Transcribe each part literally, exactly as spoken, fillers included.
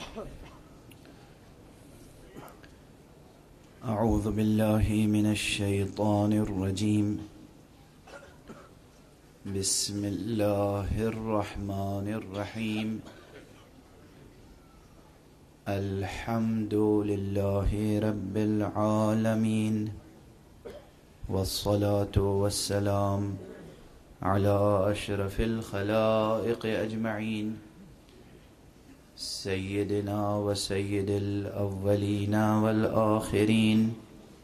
أعوذ بالله من الشيطان الرجيم. بسم الله الرحمن الرحيم. الحمد لله رب العالمين، والصلاة والسلام على أشرف الخلائق أجمعين، سيدنا وسيد الأولين والآخرين،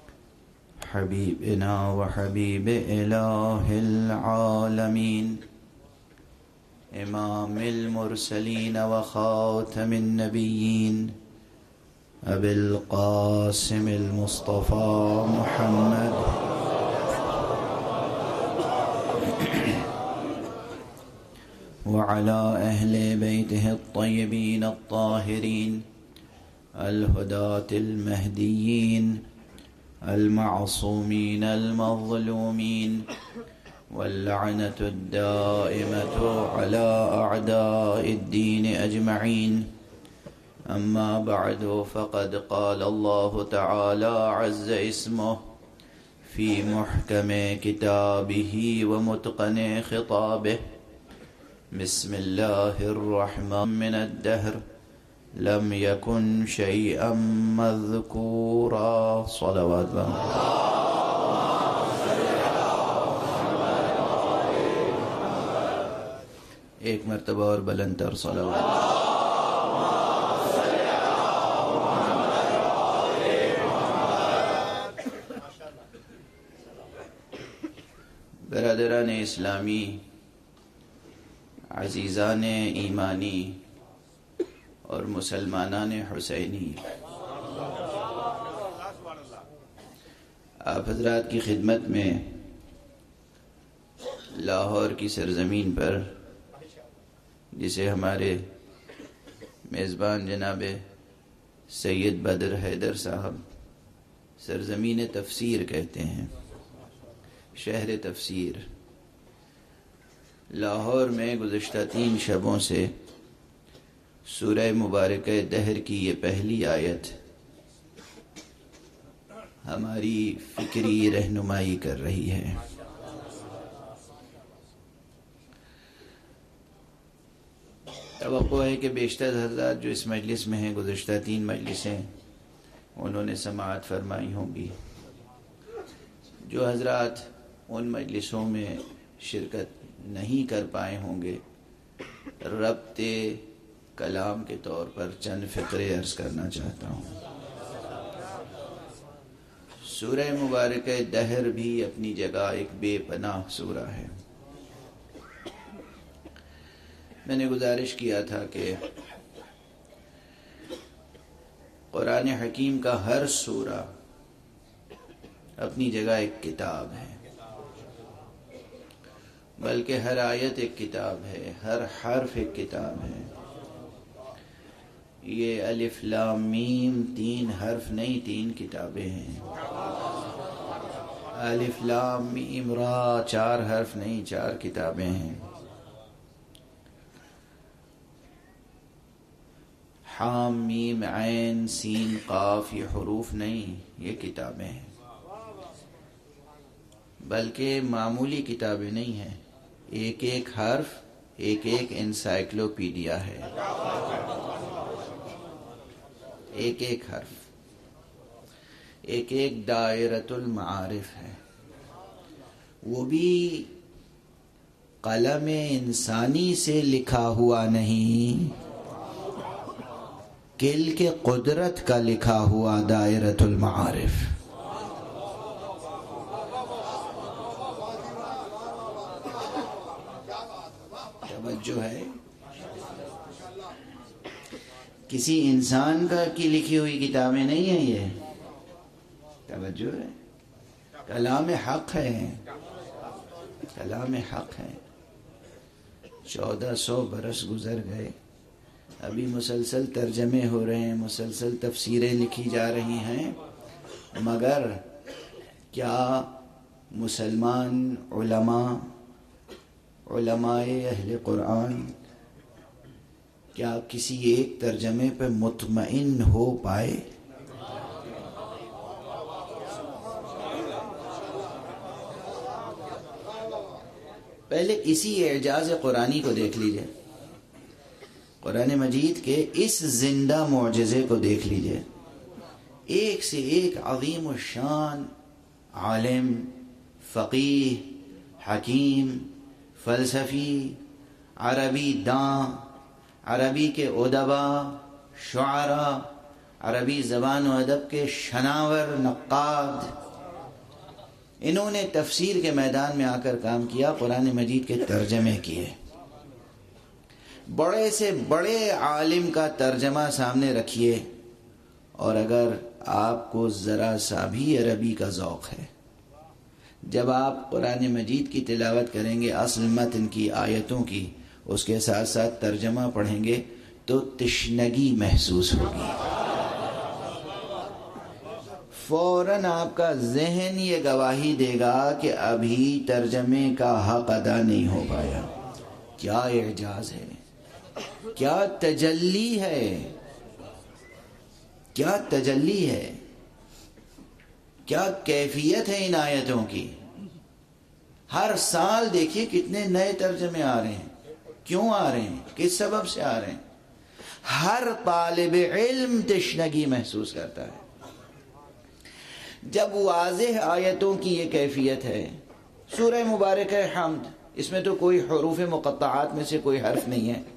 حبيبنا وحبيب إله العالمين، إمام المرسلين وخاتم النبيين، أبي القاسم المصطفى محمد وعلى أهل بيته الطيبين الطاهرين الهداة المهديين المعصومين المظلومين، واللعنة الدائمة على أعداء الدين أجمعين. أما بعد، فقد قال الله تعالى عز اسمه في محكم كتابه ومتقن خطابه: بسم الله الرحمن من الدهر لم يكن شيئا مذكورا. صلوات ایک مرتبہ اور بلند تر صلوات. برادران اسلامی، عزیزان ایمانی اور مسلمانان حسینی، آپ حضرات کی خدمت میں لاہور کی سرزمین پر، جسے ہمارے میزبان جناب سید بدر حیدر صاحب سرزمین تفسیر کہتے ہیں، شہر تفسیر، لاہور میں گزشتہ تین شبوں سے سورہ مبارکہ دہر کی یہ پہلی آیت ہماری فکری رہنمائی کر رہی ہے. توقع ہے کہ بیشتر حضرات جو اس مجلس میں ہیں، گزشتہ تین مجلسیں انہوں نے سماعت فرمائی ہوں گی. جو حضرات ان مجلسوں میں شرکت نہیں کر پائے ہوں گے، ربط کلام کے طور پر چند فقرے عرض کرنا چاہتا ہوں. سورہ مبارکہ دہر بھی اپنی جگہ ایک بے پناہ سورہ ہے. میں نے گزارش کیا تھا کہ قرآن حکیم کا ہر سورہ اپنی جگہ ایک کتاب ہے، بلکہ ہر آیت ایک کتاب ہے، ہر حرف ایک کتاب ہے. یہ الف لام میم تین حرف نہیں، تین کتابیں ہیں. الف لام میم را چار حرف نہیں، چار کتابیں ہیں. حام میم عین سین قاف یہ حروف نہیں، یہ کتابیں ہیں. بلکہ معمولی کتابیں نہیں ہیں، ایک ایک حرف ایک ایک انسائکلوپیڈیا ہے. ایک ایک حرف ایک ایک دائرۃ المعارف ہے. وہ بھی قلم انسانی سے لکھا ہوا نہیں، کل کے قدرت کا لکھا ہوا دائرۃ المعارف. توجہ ہے؟ کسی انسان کا کی لکھی ہوئی کتابیں نہیں ہیں یہ. توجہ ہے؟ کلام حق ہے، کلام حق ہے. چودہ سو برس گزر گئے، ابھی مسلسل ترجمے ہو رہے ہیں، مسلسل تفسیریں لکھی جا رہی ہیں، مگر کیا مسلمان علماء علماء اہل قرآن کیا آپ کسی ایک ترجمے پہ مطمئن ہو پائے؟ پہلے اسی اعجاز قرآنی کو دیکھ لیجئے، قرآن مجید کے اس زندہ معجزے کو دیکھ لیجئے، ایک سے ایک عظیم الشان عالم، فقیہ، حکیم، فلسفی، عربی داں، عربی کے ادبا، شعراء، عربی زبان و ادب کے شناور، نقاد، انہوں نے تفسیر کے میدان میں آ کر کام کیا، قرآن مجید کے ترجمے کیے۔ بڑے سے بڑے عالم کا ترجمہ سامنے رکھیے، اور اگر آپ کو ذرا سا بھی عربی کا ذوق ہے، جب آپ قرآن مجید کی تلاوت کریں گے، اصل متن کی، آیتوں کی، اس کے ساتھ ساتھ ترجمہ پڑھیں گے تو تشنگی محسوس ہوگی۔ فوراً آپ کا ذہن یہ گواہی دے گا کہ ابھی ترجمے کا حق ادا نہیں ہو پایا۔ کیا اعجاز ہے، کیا تجلی ہے، کیا تجلی ہے، کیا کیفیت ہے ان آیتوں کی۔ ہر سال دیکھیے کتنے نئے ترجمے آ رہے ہیں، کیوں آ رہے ہیں، کس سبب سے آ رہے ہیں۔ ہر طالب علم تشنگی محسوس کرتا ہے۔ جب واضح آیتوں کی یہ کیفیت ہے، سورہ مبارکہ حمد، اس میں تو کوئی حروف مقطعات میں سے کوئی حرف نہیں ہے۔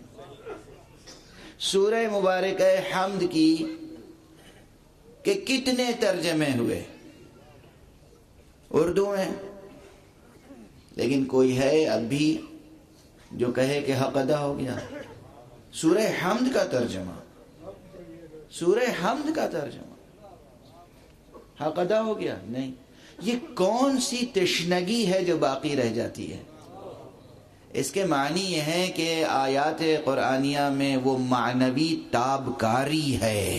سورہ مبارکہ حمد کی کہ کتنے ترجمے ہوئے اردو میں، لیکن کوئی ہے اب بھی جو کہے کہ حق ادا ہو گیا؟ سورہ حمد کا ترجمہ، سورہ حمد کا ترجمہ، حق ادا ہو گیا؟ نہیں۔ یہ کون سی تشنگی ہے جو باقی رہ جاتی ہے؟ اس کے معنی یہ ہے کہ آیات قرآنیہ میں وہ معنوی تابکاری ہے،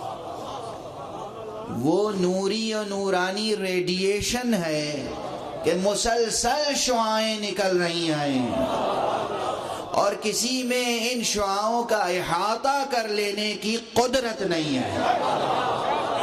وہ نوری و نورانی ریڈیشن ہے کہ مسلسل شعاعیں نکل رہی ہیں، اور کسی میں ان شعاعوں کا احاطہ کر لینے کی قدرت نہیں ہے۔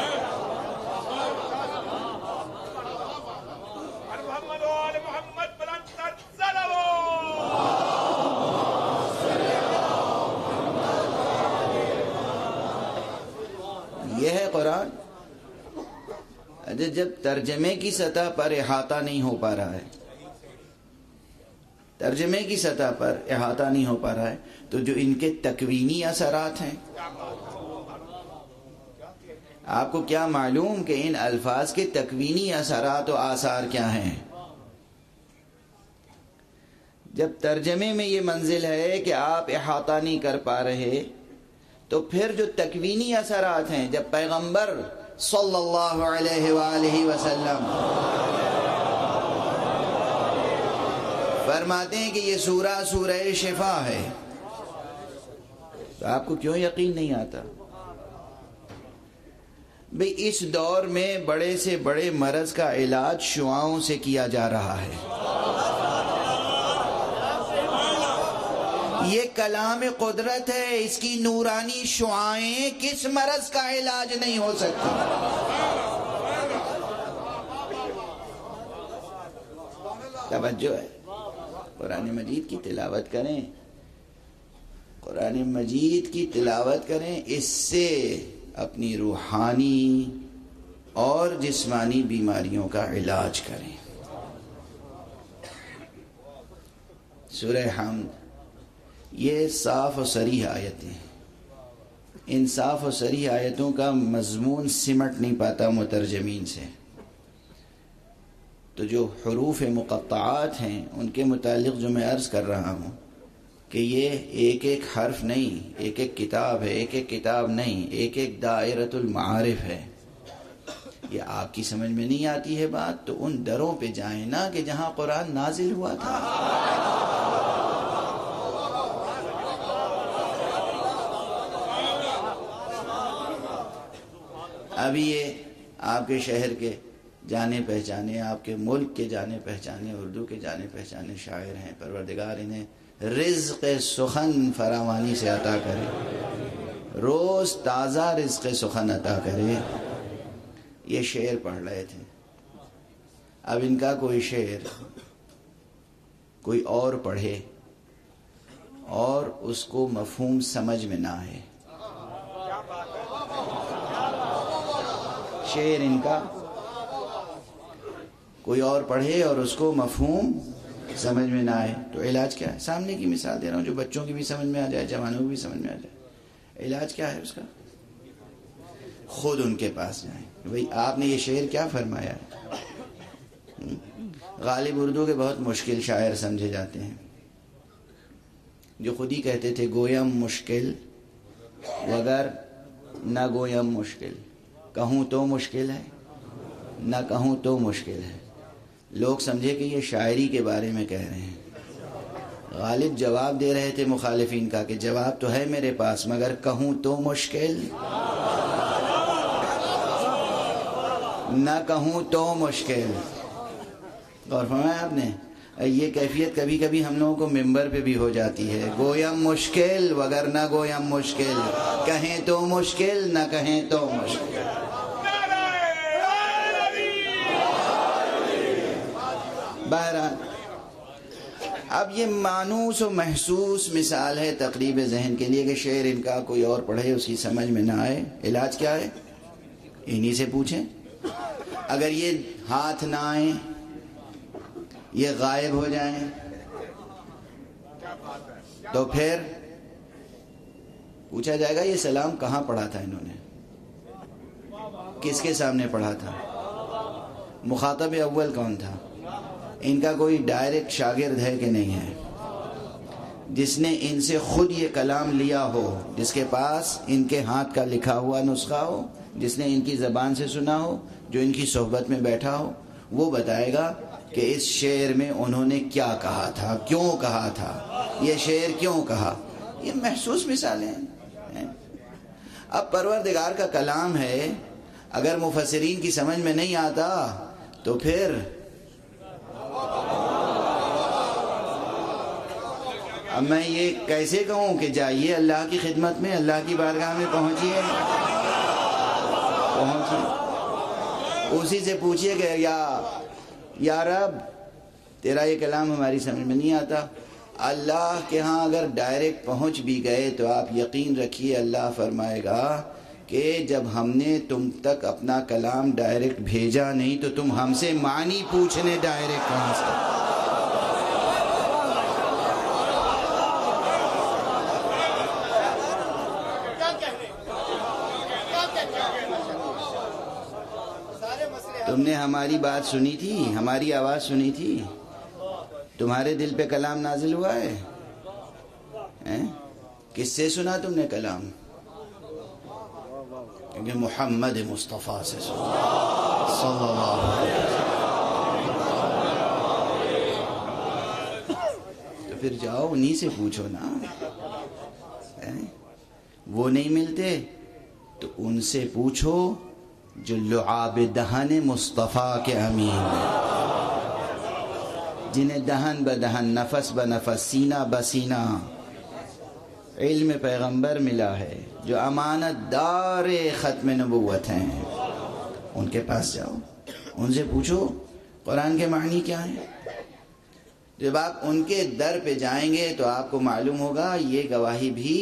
یہ ہے قرآن۔ جب ترجمے کی سطح پر احاطہ نہیں ہو پا رہا ہے، ترجمے کی سطح پر احاطہ نہیں ہو پا رہا ہے، تو جو ان کے تکوینی اثرات ہیں، آپ کو کیا معلوم کہ ان الفاظ کے تکوینی اثرات و آثار کیا ہیں؟ جب ترجمے میں یہ منزل ہے کہ آپ احاطہ نہیں کر پا رہے، تو پھر جو تکوینی اثرات ہیں، جب پیغمبر صلی اللہ علیہ وآلہ وسلم فرماتے ہیں کہ یہ سورہ سورہ شفا ہے، تو آپ کو کیوں یقین نہیں آتا؟ بھئی اس دور میں بڑے سے بڑے مرض کا علاج شعاعوں سے کیا جا رہا ہے۔ یہ کلام قدرت ہے، اس کی نورانی شعاعیں کس مرض کا علاج نہیں ہو سکتی؟ توجہ ہے، قرآن مجید کی تلاوت کریں، قرآن مجید کی تلاوت کریں، اس سے اپنی روحانی اور جسمانی بیماریوں کا علاج کریں۔ سورہ حمد یہ صاف و صریح آیتیں ہیں، ان صاف و صریح آیتوں کا مضمون سمٹ نہیں پاتا مترجمین سے، تو جو حروف مقطعات ہیں ان کے متعلق جو میں عرض کر رہا ہوں کہ یہ ایک ایک حرف نہیں، ایک ایک کتاب ہے، ایک ایک کتاب نہیں، ایک ایک دائرۃ المعارف ہے، یہ آپ کی سمجھ میں نہیں آتی ہے بات، تو ان دروں پہ جائیں نا کہ جہاں قرآن نازل ہوا تھا۔ ابھی یہ آپ کے شہر کے جانے پہچانے، آپ کے ملک کے جانے پہچانے، اردو کے جانے پہچانے شاعر ہیں، پروردگار انہیں رزق سخن فراوانی سے عطا کرے، روز تازہ رزق سخن عطا کرے۔ یہ شعر پڑھ رہے تھے۔ اب ان کا کوئی شعر کوئی اور پڑھے اور اس کو مفہوم سمجھ میں نہ آئے، شعر ان کا کوئی اور پڑھے اور اس کو مفہوم سمجھ میں نہ آئے، تو علاج کیا ہے؟ سامنے کی مثال دے رہا ہوں جو بچوں کی بھی سمجھ میں آ جائے، جوانوں کی بھی سمجھ میں آ جائے۔ علاج کیا ہے اس کا؟ خود ان کے پاس جائیں، بھئی آپ نے یہ شعر کیا فرمایا ہے؟ غالب اردو کے بہت مشکل شاعر سمجھے جاتے ہیں، جو خود ہی کہتے تھے گویم مشکل وگر نہ گویم مشکل، کہوں تو مشکل ہے نہ کہوں تو مشکل ہے۔ لوگ سمجھے کہ یہ شاعری کے بارے میں کہہ رہے ہیں۔ غالب جواب دے رہے تھے مخالفین کا کہ جواب تو ہے میرے پاس مگر کہوں تو مشکل، نہ کہوں تو مشکل۔ غور فرمایا آپ نے؟ یہ کیفیت کبھی کبھی ہم لوگوں کو ممبر پہ بھی ہو جاتی ہے، گویم مشکل وگر نہ گویم مشکل، کہیں تو مشکل نہ کہیں تو مشکل۔ بہرحال اب یہ مانوس و محسوس مثال ہے تقریب ذہن کے لیے کہ شعر ان کا کوئی اور پڑھے اس کی سمجھ میں نہ آئے، علاج کیا ہے؟ انہی سے پوچھیں۔ اگر یہ ہاتھ نہ آئیں، یہ غائب ہو جائیں، تو پھر پوچھا جائے گا یہ سلام کہاں پڑھا تھا انہوں نے، کس کے سامنے پڑھا تھا، مخاطب اول کون تھا؟ ان کا کوئی ڈائریکٹ شاگرد ہے کہ نہیں ہے جس نے ان سے خود یہ کلام لیا ہو، جس کے پاس ان کے ہاتھ کا لکھا ہوا نسخہ ہو، جس نے ان کی زبان سے سنا ہو، جو ان کی صحبت میں بیٹھا ہو؟ وہ بتائے گا کہ اس شعر میں انہوں نے کیا کہا تھا، کیوں کہا تھا، یہ شعر کیوں کہا۔ یہ محسوس مثالیں ہیں۔ اب پروردگار کا کلام ہے، اگر مفسرین کی سمجھ میں نہیں آتا تو پھر اب میں یہ کیسے کہوں کہ جائیے اللہ کی خدمت میں، اللہ کی بارگاہ میں پہنچیے پہنچیے اسی سے پوچھئے کہ یا یا رب تیرا یہ کلام ہماری سمجھ میں نہیں آتا۔ اللہ کے ہاں اگر ڈائریکٹ پہنچ بھی گئے تو آپ یقین رکھیے اللہ فرمائے گا کہ جب ہم نے تم تک اپنا کلام ڈائریکٹ بھیجا نہیں تو تم ہم سے معنی پوچھنے ڈائریکٹ کہاں سے؟ تم نے ہماری بات سنی تھی، ہماری آواز سنی تھی، تمہارے دل پہ کلام نازل ہوا ہے؟ کس سے سنا تم نے کلام؟ کیونکہ محمد مصطفیٰ سے سنا صلی اللہ علیہ وسلم۔ تو پھر جاؤ انہی سے پوچھو نا، وہ نہیں ملتے تو ان سے پوچھو جو لعاب دہن مصطفیٰ کے امین ہیں، جنہیں دہن بدہن، نفس بنفس، سینہ بسینہ علم پیغمبر ملا ہے، جو امانت دار ختم نبوت ہیں، ان کے پاس جاؤ، ان سے پوچھو قرآن کے معنی کیا ہیں۔ جب آپ ان کے در پہ جائیں گے تو آپ کو معلوم ہوگا یہ گواہی بھی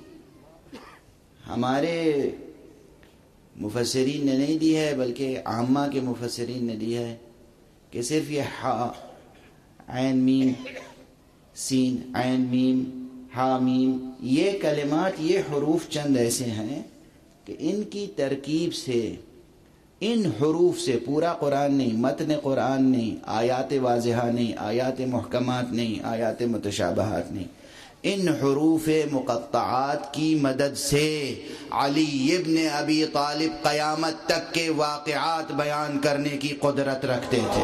ہمارے مفسرین نے نہیں دی ہے بلکہ عامہ کے مفسرین نے دی ہے، کہ صرف یہ ہا عین میم سین عین میم ہا میم، یہ کلمات، یہ حروف چند ایسے ہیں کہ ان کی ترکیب سے، ان حروف سے پورا قرآن نہیں، متن قرآن نہیں، آیات واضحہ نہیں، آیات محکمات نہیں، آیات متشابہات نہیں، ان حروف مقطعات کی مدد سے علی ابن ابی طالب قیامت تک کے واقعات بیان کرنے کی قدرت رکھتے تھے۔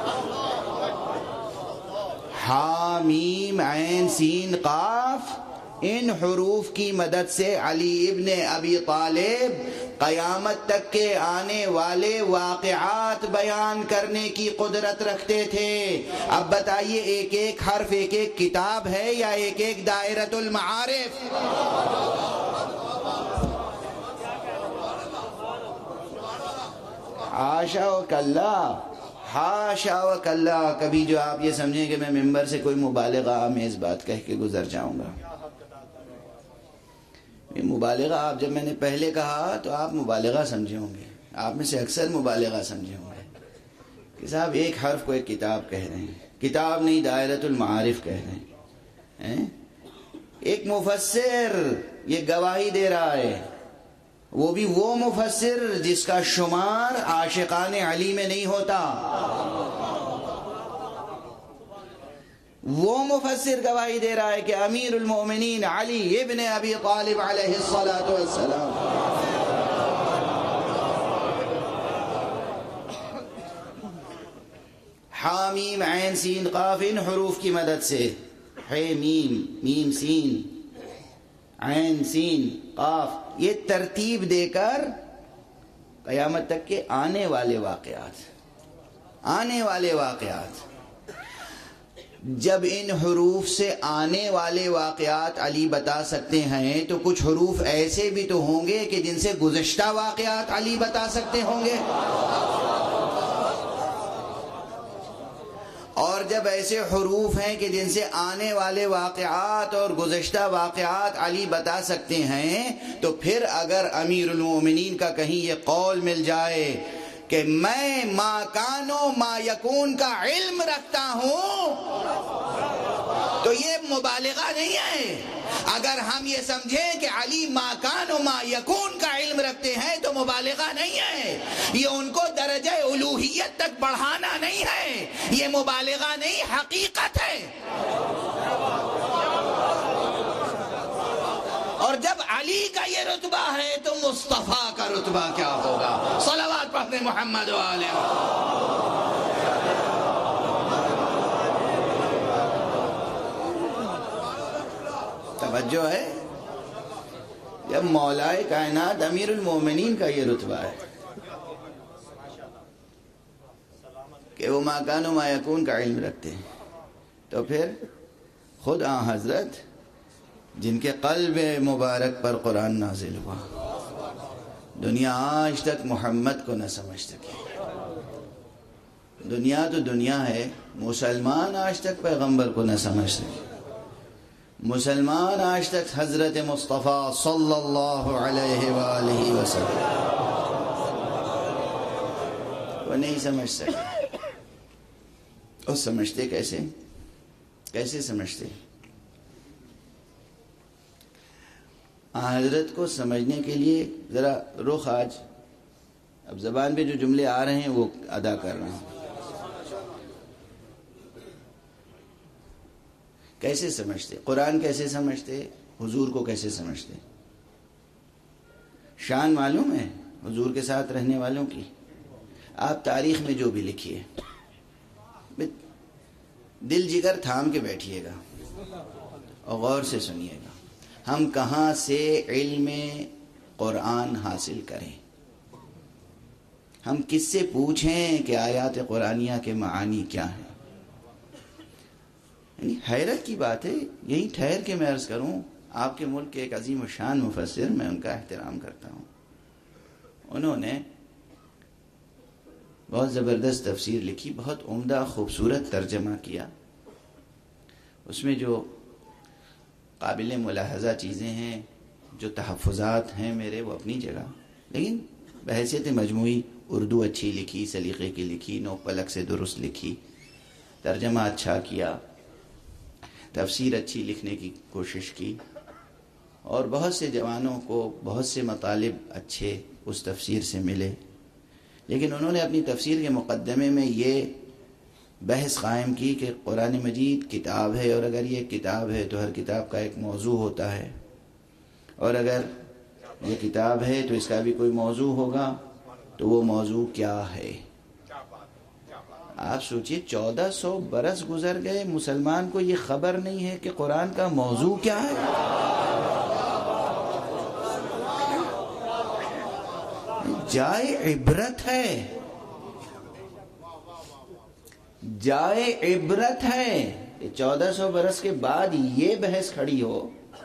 حامیم عین سین قاف ان حروف کی مدد سے علی ابن ابی طالب قیامت تک کے آنے والے واقعات بیان کرنے کی قدرت رکھتے تھے۔ اب بتائیے ایک ایک حرف ایک ایک کتاب ہے یا ایک ایک دائرۃ المعارف؟ حاشا و کلا، حاشا و کلا، کبھی جو آپ یہ سمجھیں کہ میں ممبر سے کوئی مبالغہ آمیز بات کہہ کے گزر جاؤں گا۔ یہ مبالغہ آپ جب میں نے پہلے کہا تو آپ مبالغہ سمجھے ہوں گے، آپ میں سے اکثر مبالغہ سمجھے ہوں گے کہ صاحب ایک حرف کو ایک کتاب کہہ رہے ہیں، کتاب نہیں دائرۃ المعارف کہہ رہے ہیں۔ ایک مفسر یہ گواہی دے رہا ہے، وہ بھی وہ مفسر جس کا شمار عاشقان علی میں نہیں ہوتا، وہ مفسر گواہی دے رہا ہے کہ امیر المومنین علی ابن ابی طالب علیہ الصلاۃ والسلام حامیم عین سین قاف، ان حروف کی مدد سے ہے میم میم سین عین سین قاف، یہ ترتیب دے کر قیامت تک کے آنے والے واقعات آنے والے واقعات جب ان حروف سے آنے والے واقعات علی بتا سکتے ہیں تو کچھ حروف ایسے بھی تو ہوں گے کہ جن سے گزشتہ واقعات علی بتا سکتے ہوں گے، اور جب ایسے حروف ہیں کہ جن سے آنے والے واقعات اور گزشتہ واقعات علی بتا سکتے ہیں، تو پھر اگر امیر المومنین کا کہیں یہ قول مل جائے کہ میں ما کان و ما یکون کا علم رکھتا ہوں تو یہ مبالغہ نہیں ہے۔ اگر ہم یہ سمجھیں کہ علی ما کان و ما یکون کا علم رکھتے ہیں تو مبالغہ نہیں ہے، یہ ان کو درجہ الوہیت تک بڑھانا نہیں ہے، یہ مبالغہ نہیں، حقیقت ہے۔ اور جب علی کا یہ رتبہ ہے تو مصطفیٰ کا رتبہ کیا ہوگا؟ صلوات پڑھتے محمد و آلہ۔ توجہ ہے؟ جب مولائے کائنات امیر المومنین کا یہ رتبہ ہے کہ وہ ما کان و ما یکون کا علم رکھتے ہیں، تو پھر خود آن حضرت جن کے قلب مبارک پر قرآن نازل ہوا، دنیا آج تک محمد کو نہ سمجھ سکی۔ دنیا تو دنیا ہے، مسلمان آج تک پیغمبر کو نہ سمجھ سکے، مسلمان آج تک حضرت مصطفیٰ صلی اللہ علیہ وآلہ وسلم کو نہیں سمجھ سکے۔ اور سمجھتے کیسے کیسے سمجھتے؟ حضرت کو سمجھنے کے لیے ذرا رخ آج اب زبان پہ جو جملے آ رہے ہیں وہ ادا کر رہا ہوں۔ کیسے سمجھتے؟ قرآن کیسے سمجھتے؟ حضور کو کیسے سمجھتے؟ شان معلوم ہے حضور کے ساتھ رہنے والوں کی؟ آپ تاریخ میں جو بھی لکھیے، دل جگر تھام کے بیٹھیے گا اور غور سے سنیے گا۔ ہم کہاں سے علم قرآن حاصل کریں؟ ہم کس سے پوچھیں کہ آیات قرآنیہ کے معانی کیا ہیں؟ یعنی حیرت کی بات ہے۔ یہی ٹھہر کے میں عرض کروں، آپ کے ملک کے ایک عظیم الشان مفسر، میں ان کا احترام کرتا ہوں، انہوں نے بہت زبردست تفسیر لکھی، بہت عمدہ خوبصورت ترجمہ کیا۔ اس میں جو قابل ملاحظہ چیزیں ہیں، جو تحفظات ہیں میرے، وہ اپنی جگہ، لیکن بحیثیت مجموعی اردو اچھی لکھی، سلیقے کی لکھی، نوک پلک سے درست لکھی، ترجمہ اچھا کیا، تفسیر اچھی لکھنے کی کوشش کی، اور بہت سے جوانوں کو بہت سے مطالب اچھے اس تفسیر سے ملے۔ لیکن انہوں نے اپنی تفسیر کے مقدمے میں یہ بحث قائم کی کہ قرآن مجید کتاب ہے، اور اگر یہ کتاب ہے تو ہر کتاب کا ایک موضوع ہوتا ہے، اور اگر یہ کتاب ہے تو اس کا بھی کوئی موضوع ہوگا، تو وہ موضوع کیا ہے؟ آپ سوچئے چودہ سو برس گزر گئے، مسلمان کو یہ خبر نہیں ہے کہ قرآن کا موضوع کیا ہے۔ جائے عبرت ہے، جائے عبرت ہے کہ چودہ سو برس کے بعد یہ بحث کھڑی ہو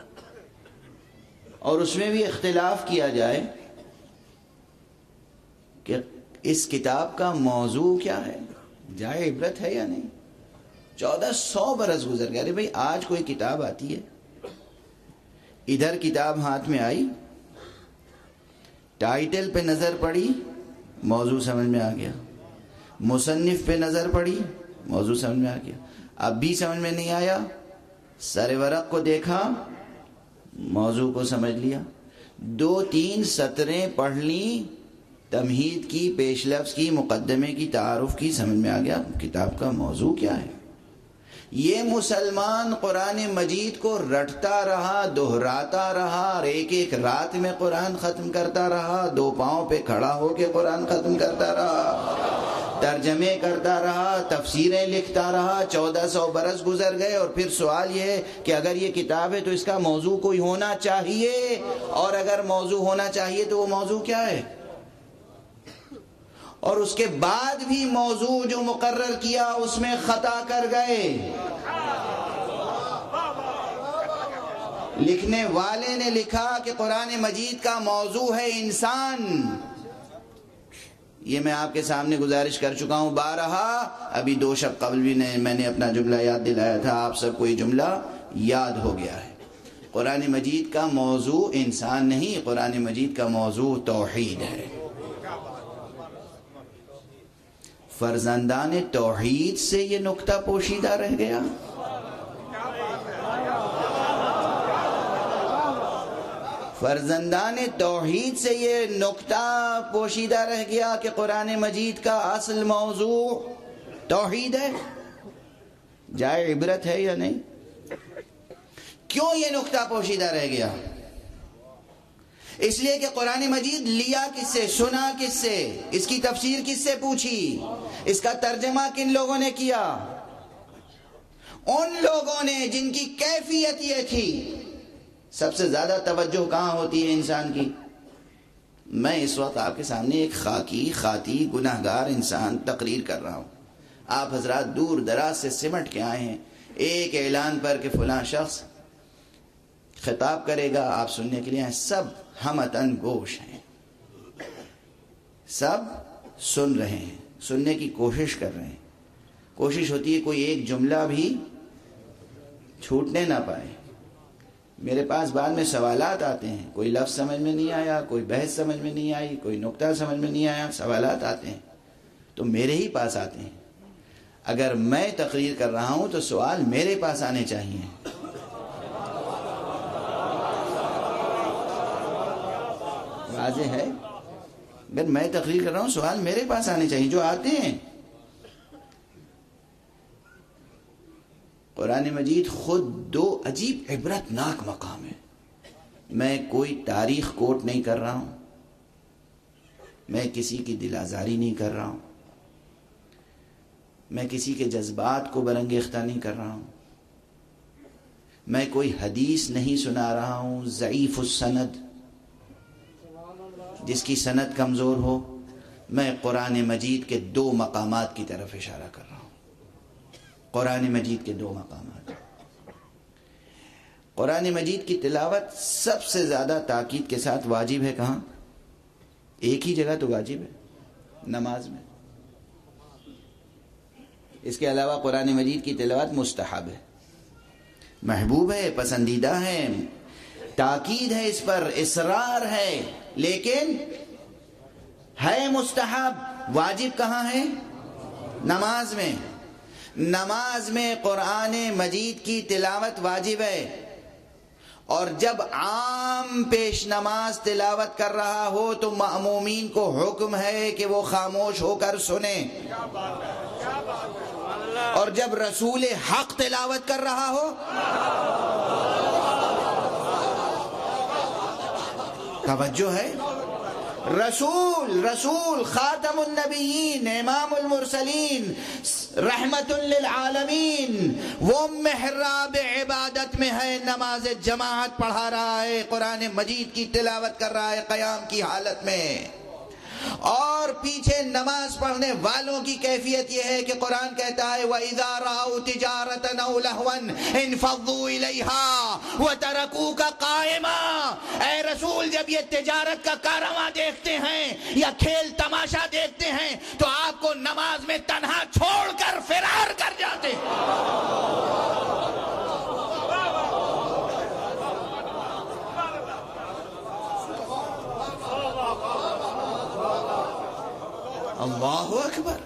اور اس میں بھی اختلاف کیا جائے کہ اس کتاب کا موضوع کیا ہے، جائے عبرت ہے یا نہیں۔ چودہ سو برس گزر گئے۔ ارے بھائی آج کوئی کتاب آتی ہے، ادھر کتاب ہاتھ میں آئی، ٹائٹل پہ نظر پڑی، موضوع سمجھ میں آ گیا، مصنف پہ نظر پڑی، موضوع سمجھ میں آ گیا، اب بھی سمجھ میں نہیں آیا، سر ورق کو دیکھا، موضوع کو سمجھ لیا، دو تین سطریں پڑھ لیں، تمہید کی، پیش لفظ کی، مقدمے کی، تعارف کی، سمجھ میں آ گیا کتاب کا موضوع کیا ہے۔ یہ مسلمان قرآن مجید کو رٹتا رہا، دہراتا رہا، اور ایک ایک رات میں قرآن ختم کرتا رہا، دو پاؤں پہ کھڑا ہو کے قرآن ختم کرتا رہا، ترجمے کرتا رہا، تفسیریں لکھتا رہا، چودہ سو برس گزر گئے۔ اور پھر سوال یہ ہے کہ اگر یہ کتاب ہے تو اس کا موضوع کوئی ہونا چاہیے، اور اگر موضوع ہونا چاہیے تو وہ موضوع کیا ہے؟ اور اس کے بعد بھی موضوع جو مقرر کیا اس میں خطا کر گئے۔ لکھنے والے نے لکھا کہ قرآن مجید کا موضوع ہے انسان۔ یہ میں آپ کے سامنے گزارش کر چکا ہوں بارہا، ابھی دو شب قبل بھی میں نے اپنا جملہ یاد دلایا تھا، آپ سب کو یہ جملہ یاد ہو گیا ہے۔ قرآن مجید کا موضوع انسان نہیں، قرآن مجید کا موضوع توحید ہے۔ فرزندان توحید سے یہ نکتہ پوشیدہ رہ گیا۔ فرزندان توحید سے یہ نکتہ پوشیدہ رہ گیا کہ قرآن مجید کا اصل موضوع توحید ہے۔ جائے عبرت ہے یا نہیں؟ کیوں یہ نکتہ پوشیدہ رہ گیا؟ اس لیے کہ قرآن مجید لیا کس سے، سنا کس سے، اس کی تفسیر کس سے پوچھی، اس کا ترجمہ کن لوگوں نے کیا؟ ان لوگوں نے جن کی کیفیت یہ تھی۔ سب سے زیادہ توجہ کہاں ہوتی ہے انسان کی؟ میں اس وقت آپ کے سامنے ایک خاکی خاطی گناہگار انسان تقریر کر رہا ہوں، آپ حضرات دور دراز سے سمٹ کے آئے ہیں ایک اعلان پر کہ فلاں شخص خطاب کرے گا، آپ سننے کے لیے آئے، سب ہمتن گوش ہیں، سب سن رہے ہیں، سننے کی کوشش کر رہے ہیں، کوشش ہوتی ہے کوئی ایک جملہ بھی چھوٹنے نہ پائے۔ میرے پاس بعد میں سوالات آتے ہیں، کوئی لفظ سمجھ میں نہیں آیا، کوئی بحث سمجھ میں نہیں آئی، کوئی نقطہ سمجھ میں نہیں آیا، سوالات آتے ہیں تو میرے ہی پاس آتے ہیں۔ اگر میں تقریر کر رہا ہوں تو سوال میرے پاس آنے چاہیے۔ واضح ہے؟ اگر میں تقریر کر رہا ہوں سوال میرے پاس آنے چاہیے، جو آتے ہیں۔ قرآن مجید خود دو عجیب عبرت ناک مقام ہے۔ میں کوئی تاریخ کوٹ نہیں کر رہا ہوں، میں کسی کی دل آزاری نہیں کر رہا ہوں، میں کسی کے جذبات کو برانگیختہ نہیں کر رہا ہوں، میں کوئی حدیث نہیں سنا رہا ہوں ضعیف السند جس کی سند کمزور ہو۔ میں قرآن مجید کے دو مقامات کی طرف اشارہ کر رہا ہوں، قرآن مجید کے دو مقامات۔ قرآن مجید کی تلاوت سب سے زیادہ تاکید کے ساتھ واجب ہے کہاں؟ ایک ہی جگہ تو واجب ہے، نماز میں۔ اس کے علاوہ قرآن مجید کی تلاوت مستحب ہے، محبوب ہے، پسندیدہ ہے، تاکید ہے اس پر، اصرار ہے، لیکن ہے مستحب۔ واجب کہاں ہے؟ نماز میں۔ نماز میں قرآن مجید کی تلاوت واجب ہے، اور جب عام پیش نماز تلاوت کر رہا ہو تو مأمومین کو حکم ہے کہ وہ خاموش ہو کر سنیں، اور جب رسول حق تلاوت کر رہا ہو توجہ ہے رسول رسول خاتم النبیین امام المرسلین رحمت للعالمین، وہ محراب عبادت میں ہے، نماز جماعت پڑھا رہا ہے، قرآن مجید کی تلاوت کر رہا ہے قیام کی حالت میں، اور پیچھے نماز پڑھنے والوں کی کیفیت یہ ہے کہ قرآن کہتا ہے وَإِذَا رَأَوْا تِجَارَةً أَوْ لَهْوًا انفضوا إِلَيْهَا وَتَرَكُوكَ قَائِمًا۔ اے رسول، جب یہ تجارت کا کارواں دیکھتے ہیں یا کھیل تماشا دیکھتے ہیں تو آپ کو نماز میں تنہا چھوڑ کر فرار کر جاتے ہیں۔ اللہ اکبر،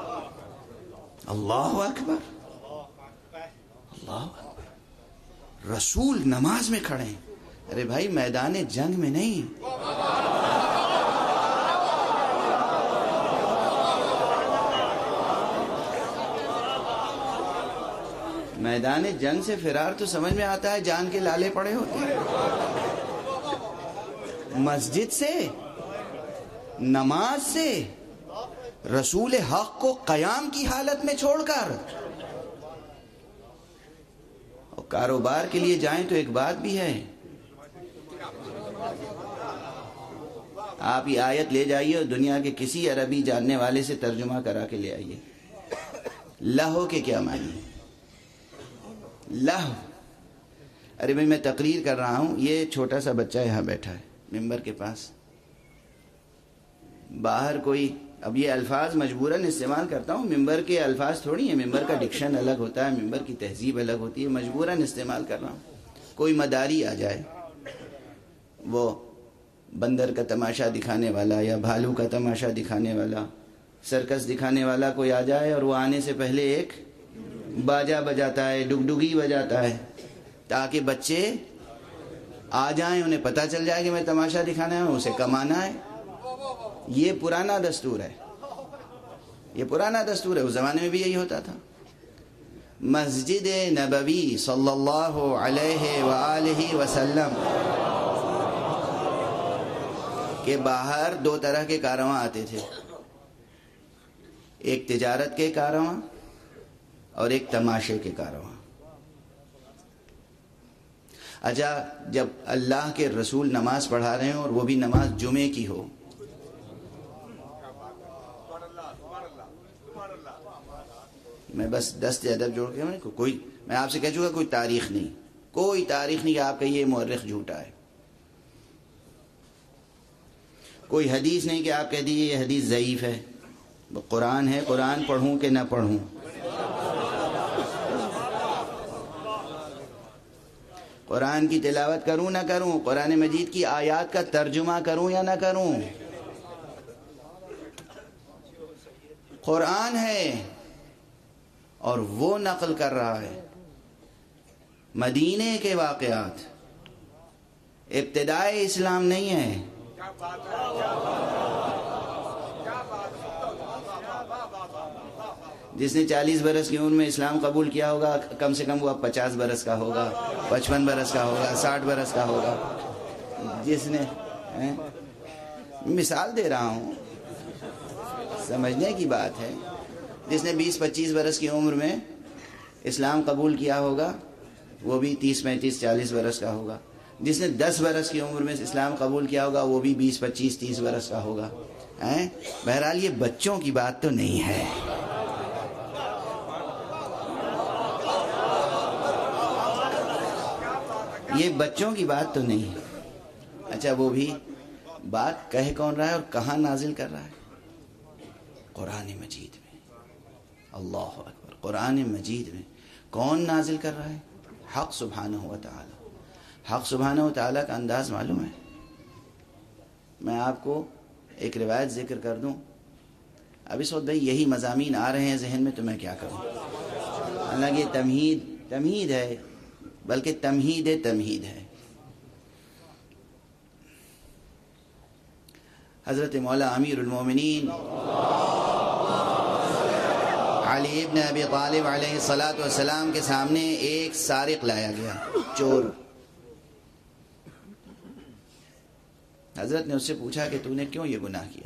اللہ اکبر، اللہ اکبر۔ رسول نماز میں کھڑے ہیں، ارے بھائی میدان جنگ میں نہیں، میدان جنگ سے فرار تو سمجھ میں آتا ہے جان کے لالے پڑے ہوتے ہیں، مسجد سے، نماز سے، رسول حق کو قیام کی حالت میں چھوڑ کر، اور کاروبار کے لیے جائیں تو ایک بات بھی ہے، آپ یہ آیت لے جائیے اور دنیا کے کسی عربی جاننے والے سے ترجمہ کرا کے لے آئیے، لہو کے کیا معنی؟ لہو، ارے بھائی میں تقریر کر رہا ہوں، یہ چھوٹا سا بچہ یہاں بیٹھا ہے ممبر کے پاس، باہر کوئی، اب یہ الفاظ مجبوراً استعمال کرتا ہوں، ممبر کے الفاظ تھوڑی ہیں، ممبر کا ڈکشن الگ ہوتا ہے، ممبر کی تہذیب الگ ہوتی ہے، مجبوراً استعمال کر رہا ہوں۔ کوئی مداری آ جائے، وہ بندر کا تماشا دکھانے والا یا بھالو کا تماشا دکھانے والا، سرکس دکھانے والا کوئی آ جائے اور وہ آنے سے پہلے ایک باجا بجاتا ہے، ڈگڈگی بجاتا ہے، تاکہ بچے آ جائیں، انہیں پتہ چل جائے کہ میں تماشا دکھانا ہے، اسے کمانا ہے۔ یہ پرانا دستور ہے، یہ پرانا دستور ہے، اس زمانے میں بھی یہی ہوتا تھا۔ مسجد نبوی صلی اللہ علیہ وآلہ وسلم کے باہر دو طرح کے کارواں آتے تھے، ایک تجارت کے کارواں اور ایک تماشے کے کارواں۔ اچھا، جب اللہ کے رسول نماز پڑھا رہے ہیں اور وہ بھی نماز جمعے کی ہو، میں بس دست ادب جوڑ کے کوئی، میں آپ سے کہہ چکا کوئی تاریخ نہیں، کوئی تاریخ نہیں کہ آپ کہیے مورخ جھوٹا ہے، کوئی حدیث نہیں کہ آپ کہہ دیجیے یہ حدیث ضعیف ہے، قرآن ہے، قرآن پڑھوں کہ نہ پڑھوں، قرآن کی تلاوت کروں نہ کروں، قرآن مجید کی آیات کا ترجمہ کروں یا نہ کروں، قرآن ہے اور وہ نقل کر رہا ہے مدینے کے واقعات، ابتدائے اسلام نہیں ہے۔ جس نے چالیس برس کی عمر میں اسلام قبول کیا ہوگا، کم سے کم وہ اب پچاس برس کا ہوگا، پچپن برس کا ہوگا، ساٹھ برس کا ہوگا۔ جس نے، مثال دے رہا ہوں، سمجھنے کی بات ہے، جس نے بیس پچیس برس کی عمر میں اسلام قبول کیا ہوگا وہ بھی تیس پینتیس چالیس برس کا ہوگا، جس نے دس برس کی عمر میں اسلام قبول کیا ہوگا وہ بھی بیس پچیس تیس برس کا ہوگا۔ بہرحال یہ بچوں کی بات تو نہیں ہے، یہ بچوں کی بات تو نہیں ہے۔ اچھا، وہ بھی بات کہہ کون رہا ہے اور کہاں نازل کر رہا ہے؟ قرآن مجید میں۔ اللہ اکبر، قرآن مجید میں کون نازل کر رہا ہے؟ حق سبحانہ و تعالی۔ حق سبحانہ و تعالی کا انداز معلوم ہے؟ میں آپ کو ایک روایت ذکر کر دوں، اب اس وقت بھائی یہی مضامین آ رہے ہیں ذہن میں تو میں کیا کروں، حالانکہ تمہید تمہید ہے، بلکہ تمہید تمہید ہے۔ حضرت مولا امیر المومنین علی ابن ابی طالب علیہ الصلاۃ والسلام کے سامنے ایک سارق لایا گیا، چور۔ حضرت نے اس سے پوچھا کہ تو نے کیوں یہ گناہ کیا؟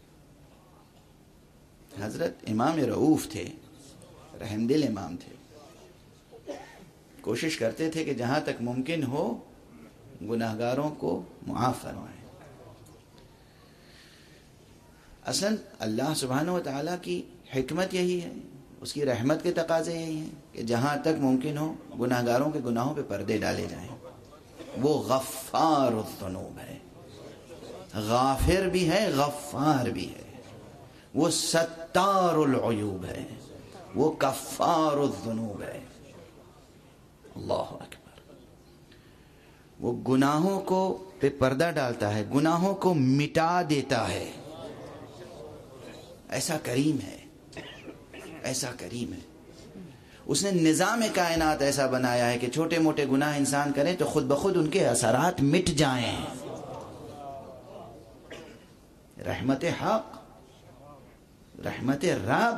حضرت امام رؤوف تھے، رحم دل امام تھے، کوشش کرتے تھے کہ جہاں تک ممکن ہو گناہگاروں کو معاف فرمائیں۔ اصلاً اللہ سبحانہ و تعالیٰ کی حکمت یہی ہے، اس کی رحمت کے تقاضے یہی ہیں کہ جہاں تک ممکن ہو گناہگاروں کے گناہوں پہ پردے ڈالے جائیں۔ وہ غفار الذنوب ہے، غافر بھی ہے، غفار بھی ہے، وہ ستار العیوب ہے، وہ کفار الذنوب ہے۔ اللہ اکبر۔ وہ گناہوں کو پہ پردہ ڈالتا ہے، گناہوں کو مٹا دیتا ہے۔ ایسا کریم ہے، ایسا کریم ہے۔ اس نے نظام کائنات ایسا بنایا ہے کہ چھوٹے موٹے گناہ انسان کریں تو خود بخود ان کے اثرات مٹ جائیں۔ رحمت حق، رحمت رب،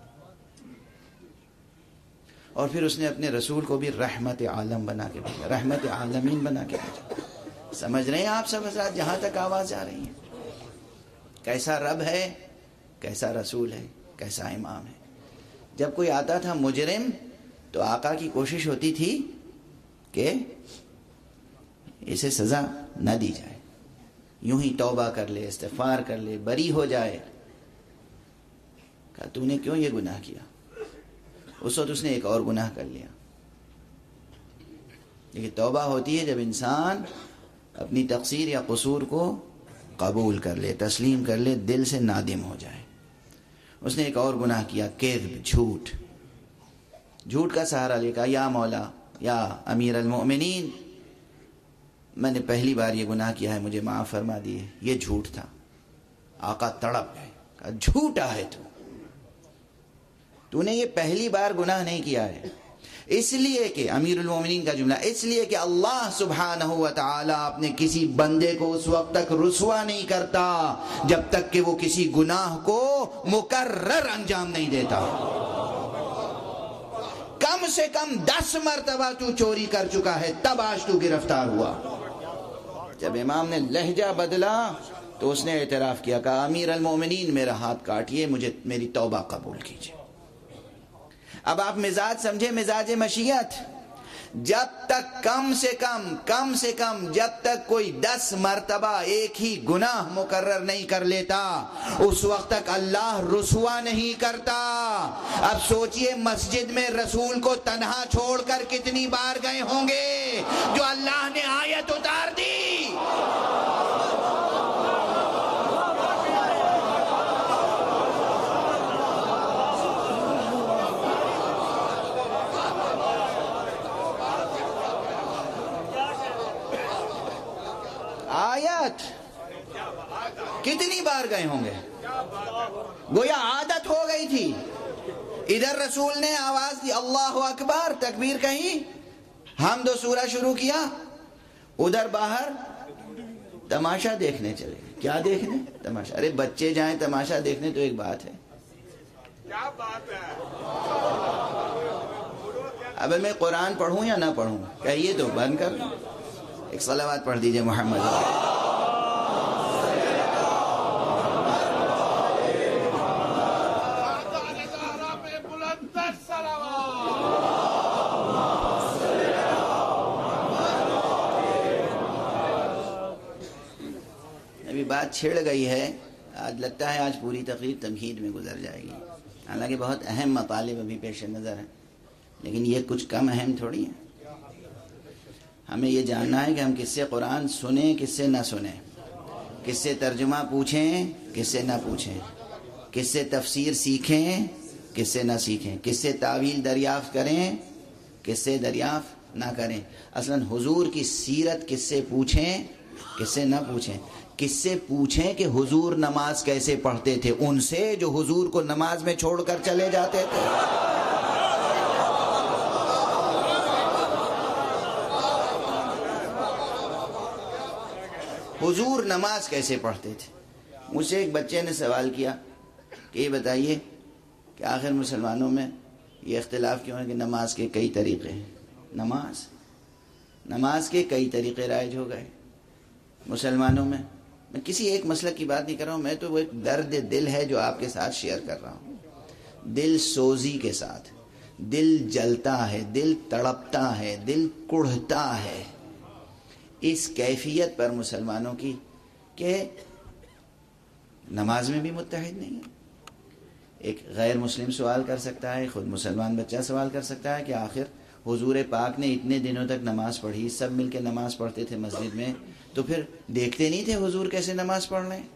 اور پھر اس نے اپنے رسول کو بھی رحمت عالم بنا کے بھیجا، رحمت عالمین بنا کے بھیجا۔ سمجھ رہے ہیں آپ سب حضرات جہاں تک آواز جا رہی ہے؟ کیسا رب ہے، کیسا رسول ہے، کیسا امام ہے۔ جب کوئی آتا تھا مجرم تو آقا کی کوشش ہوتی تھی کہ اسے سزا نہ دی جائے، یوں ہی توبہ کر لے، استغفار کر لے، بری ہو جائے۔ کہا تو نے کیوں یہ گناہ کیا؟ اس وقت اس نے ایک اور گناہ کر لیا۔ لیکن توبہ ہوتی ہے جب انسان اپنی تقصیر یا قصور کو قبول کر لے، تسلیم کر لے، دل سے نادم ہو جائے۔ اس نے ایک اور گناہ کیا، کذب، جھوٹ۔ جھوٹ کا سہارا لے کہا یا مولا، یا امیر المؤمنین، میں نے پہلی بار یہ گناہ کیا ہے، مجھے معاف فرما دیے۔ یہ جھوٹ تھا۔ آقا تڑپ گئے، کہا جھوٹا ہے تو تو نے یہ پہلی بار گناہ نہیں کیا ہے، اس لیے کہ امیر المومنین کا جملہ، اس لیے کہ اللہ سبحانہ و تعالی اپنے کسی بندے کو اس وقت تک رسوا نہیں کرتا جب تک کہ وہ کسی گناہ کو مکرر انجام نہیں دیتا۔ کم سے کم دس مرتبہ تو چوری کر چکا ہے، تب آج تو گرفتار ہوا۔ جب امام نے لہجہ بدلا تو اس نے اعتراف کیا، کہا امیر المومنین میرا ہاتھ کاٹیے، مجھے میری توبہ قبول کیجیے۔ اب آپ مزاج سمجھے، مزاج مشیت۔ جب تک کم سے کم کم سے کم جب تک کوئی دس مرتبہ ایک ہی گناہ مقرر نہیں کر لیتا اس وقت تک اللہ رسوا نہیں کرتا۔ اب سوچئے مسجد میں رسول کو تنہا چھوڑ کر کتنی بار گئے ہوں گے جو اللہ نے آیت اتار دی۔ آیت کتنی بار گئے ہوں گے، گویا عادت ہو گئی تھی۔ ادھر رسول نے آواز دی اللہ اکبر، تکبیر کہیں، حمد و سورہ شروع کیا، ادھر باہر تماشا دیکھنے چلے۔ کیا دیکھنے؟ تماشا۔ ارے بچے جائیں تماشا دیکھنے تو ایک بات ہے، کیا بات ہے۔ اب میں قرآن پڑھوں یا نہ پڑھوں؟ کہیے تو بند کر۔ ایک صلوات پڑھ دیجئے محمد۔ ابھی بات چھڑ گئی ہے، آج لگتا ہے آج پوری تقریر تمہید میں گزر جائے گی، حالانکہ بہت اہم مطالب ابھی پیش نظر ہے، لیکن یہ کچھ کم اہم تھوڑی ہے۔ ہمیں یہ جاننا ہے کہ ہم کس سے قرآن سنیں، کس سے نہ سنیں، کس سے ترجمہ پوچھیں، کس سے نہ پوچھیں، کس سے تفسیر سیکھیں، کس سے نہ سیکھیں، کس سے تعویل دریافت کریں، کس سے دریافت نہ کریں۔ اصلاً حضور کی سیرت کس سے پوچھیں، کس سے نہ پوچھیں۔ کس سے پوچھیں کہ حضور نماز کیسے پڑھتے تھے؟ ان سے جو حضور کو نماز میں چھوڑ کر چلے جاتے تھے۔ حضور نماز کیسے پڑھتے تھے؟ مجھ سے ایک بچے نے سوال کیا کہ یہ بتائیے کہ آخر مسلمانوں میں یہ اختلاف کیوں ہے کہ نماز کے کئی طریقے ہیں۔ نماز نماز کے کئی طریقے رائج ہو گئے مسلمانوں میں، میں کسی ایک مسئلہ کی بات نہیں کر رہا ہوں، میں تو وہ ایک درد دل ہے جو آپ کے ساتھ شیئر کر رہا ہوں، دل سوزی کے ساتھ، دل جلتا ہے، دل تڑپتا ہے، دل کڑھتا ہے اس کیفیت پر مسلمانوں کی کہ نماز میں بھی متحد نہیں ہے۔ ایک غیر مسلم سوال کر سکتا ہے، خود مسلمان بچہ سوال کر سکتا ہے کہ آخر حضور پاک نے اتنے دنوں تک نماز پڑھی، سب مل کے نماز پڑھتے تھے مسجد میں، تو پھر دیکھتے نہیں تھے حضور کیسے نماز پڑھ رہے ہیں؟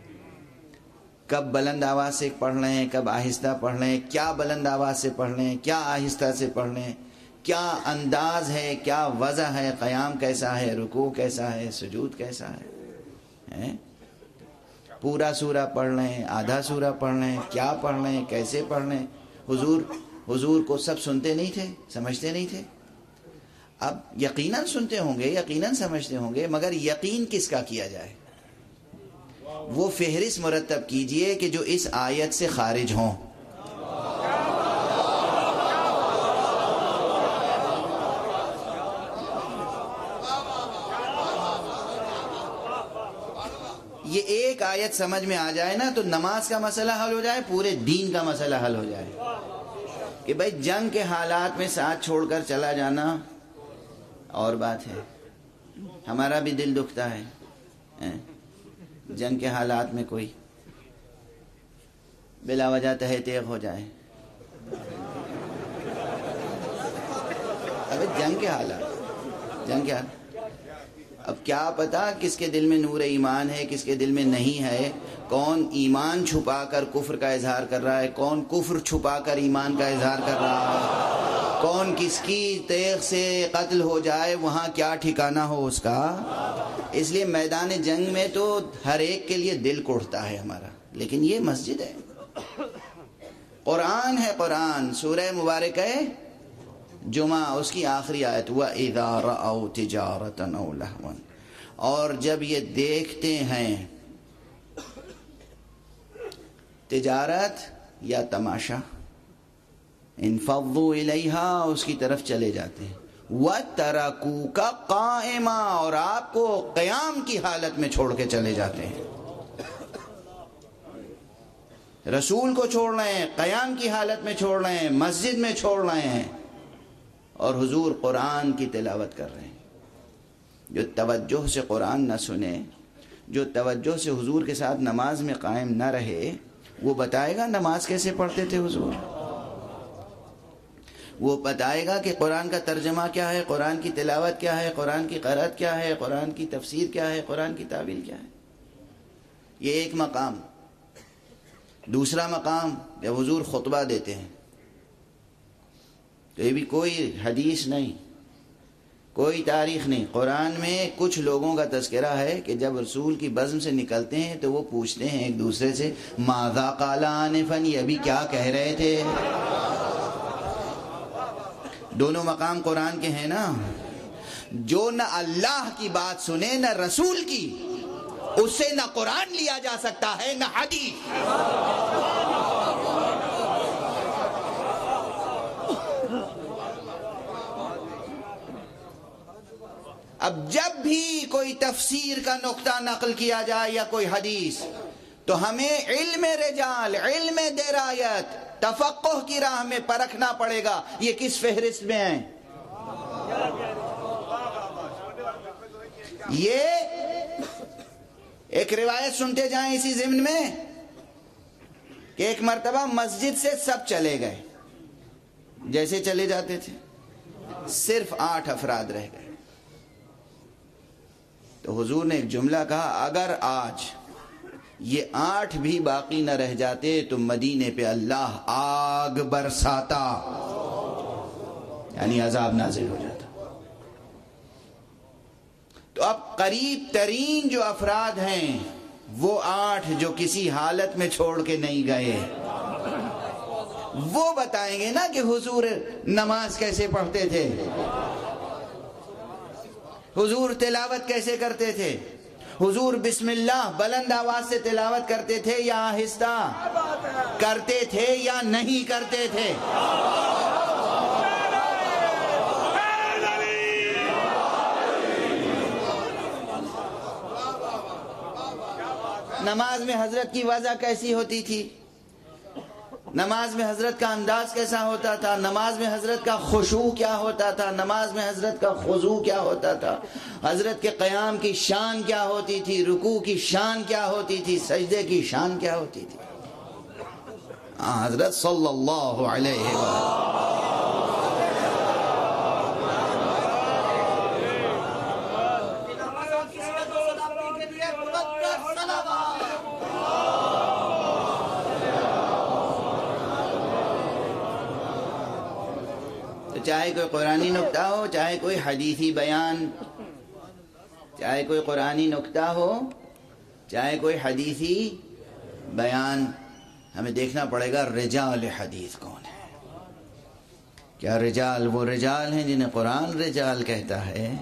کب بلند آواز سے پڑھ رہے ہیں، کب آہستہ پڑھ رہے ہیں، کیا بلند آواز سے پڑھ رہے ہیں، کیا آہستہ سے پڑھ رہے ہیں، کیا انداز ہے، کیا وضع ہے، قیام کیسا ہے، رکوع کیسا ہے، سجود کیسا ہے، پورا سورہ پڑھ رہے ہیں، آدھا سورہ پڑھ رہے ہیں، کیا پڑھ رہے ہیں، کیسے پڑھ رہے ہیں؟ حضور حضور کو سب سنتے نہیں تھے، سمجھتے نہیں تھے؟ اب یقیناً سنتے ہوں گے، یقیناً سمجھتے ہوں گے، مگر یقین کس کا کیا جائے؟ وہ فہرست مرتب کیجئے کہ جو اس آیت سے خارج ہوں۔ یہ ایک آیت سمجھ میں آ جائے نا تو نماز کا مسئلہ حل ہو جائے، پورے دین کا مسئلہ حل ہو جائے کہ بھائی جنگ کے حالات میں ساتھ چھوڑ کر چلا جانا اور بات ہے، ہمارا بھی دل دکھتا ہے جنگ کے حالات میں کوئی بلا وجہ تہہ تیغ ہو جائے۔ ابھی جنگ کے حالات جنگ کے حالات اب کیا پتا کس کے دل میں نور ایمان ہے، کس کے دل میں نہیں ہے، کون ایمان چھپا کر کفر کا اظہار کر رہا ہے، کون کفر چھپا کر ایمان کا اظہار کر رہا ہے، کون کس کی تیغ سے قتل ہو جائے وہاں کیا ٹھکانہ ہو اس کا۔ اس لیے میدان جنگ میں تو ہر ایک کے لیے دل کوڑتا ہے ہمارا، لیکن یہ مسجد ہے، قرآن ہے، قرآن سورہ مبارک ہے جمعہ، اس کی آخری آیت وَإِذَا رَأَوْا تِجَارَةً أَوْ لَهْوًا، اور جب یہ دیکھتے ہیں تجارت یا تماشا، انفضوا الیہا، اس کی طرف چلے جاتے ہیں، وَتَرَكُوكَ قَائِمًا، اور آپ کو قیام کی حالت میں چھوڑ کے چلے جاتے ہیں۔ رسول کو چھوڑ رہے ہیں، قیام کی حالت میں چھوڑ رہے ہیں، مسجد میں چھوڑ رہے ہیں، اور حضور قرآن کی تلاوت کر رہے ہیں۔ جو توجہ سے قرآن نہ سنے، جو توجہ سے حضور کے ساتھ نماز میں قائم نہ رہے، وہ بتائے گا نماز کیسے پڑھتے تھے حضور، وہ بتائے گا کہ قرآن کا ترجمہ کیا ہے، قرآن کی تلاوت کیا ہے، قرآن کی قرأت کیا ہے، قرآن کی تفسیر کیا ہے، قرآن کی تعویل کیا ہے۔ یہ ایک مقام۔ دوسرا مقام جب حضور خطبہ دیتے ہیں تو یہ بھی کوئی حدیث نہیں، کوئی تاریخ نہیں، قرآن میں کچھ لوگوں کا تذکرہ ہے کہ جب رسول کی بزم سے نکلتے ہیں تو وہ پوچھتے ہیں ایک دوسرے سے ماذا قال آنفا، یہ ابھی کیا کہہ رہے تھے۔ دونوں مقام قرآن کے ہیں نا۔ جو نہ اللہ کی بات سنے نہ رسول کی، اس سے نہ قرآن لیا جا سکتا ہے نہ حدیث۔ اب جب بھی کوئی تفسیر کا نقطہ نقل کیا جائے یا کوئی حدیث، تو ہمیں علم رجال، علم درایت، تفقہ کی راہ میں پرکھنا پڑے گا یہ کس فہرست میں ہیں۔ یہ ایک روایت سنتے جائیں اسی ضمن میں کہ ایک مرتبہ مسجد سے سب چلے گئے، جیسے چلے جاتے تھے، صرف آٹھ افراد رہ گئے۔ تو حضور نے ایک جملہ کہا، اگر آج یہ آٹھ بھی باقی نہ رہ جاتے تو مدینے پہ اللہ آگ برساتا، یعنی عذاب نازل ہو جاتا۔ تو اب قریب ترین جو افراد ہیں وہ آٹھ جو کسی حالت میں چھوڑ کے نہیں گئے، وہ بتائیں گے نا کہ حضور نماز کیسے پڑھتے تھے، حضور تلاوت کیسے کرتے تھے، حضور بسم اللہ بلند آواز سے تلاوت کرتے تھے یا آہستہ کرتے تھے یا نہیں کرتے تھے۔ نماز میں حضرت کی وضع کیسی ہوتی تھی، نماز میں حضرت کا انداز کیسا ہوتا تھا، نماز میں حضرت کا خشوع کیا ہوتا تھا، نماز میں حضرت کا خضوع کیا ہوتا تھا، حضرت کے قیام کی شان کیا ہوتی تھی، رکوع کی شان کیا ہوتی تھی، سجدے کی شان کیا ہوتی تھی. حضرت صلی اللہ علیہ وسلم چاہے کوئی قرآنی نکتہ ہو، چاہے کوئی حدیثی بیان، چاہے کوئی قرآنی نکتہ ہو، چاہے کوئی حدیثی بیان، ہمیں دیکھنا پڑے گا رجال حدیث کون ہے. کیا رجال وہ رجال ہیں جنہیں قرآن رجال کہتا ہے؟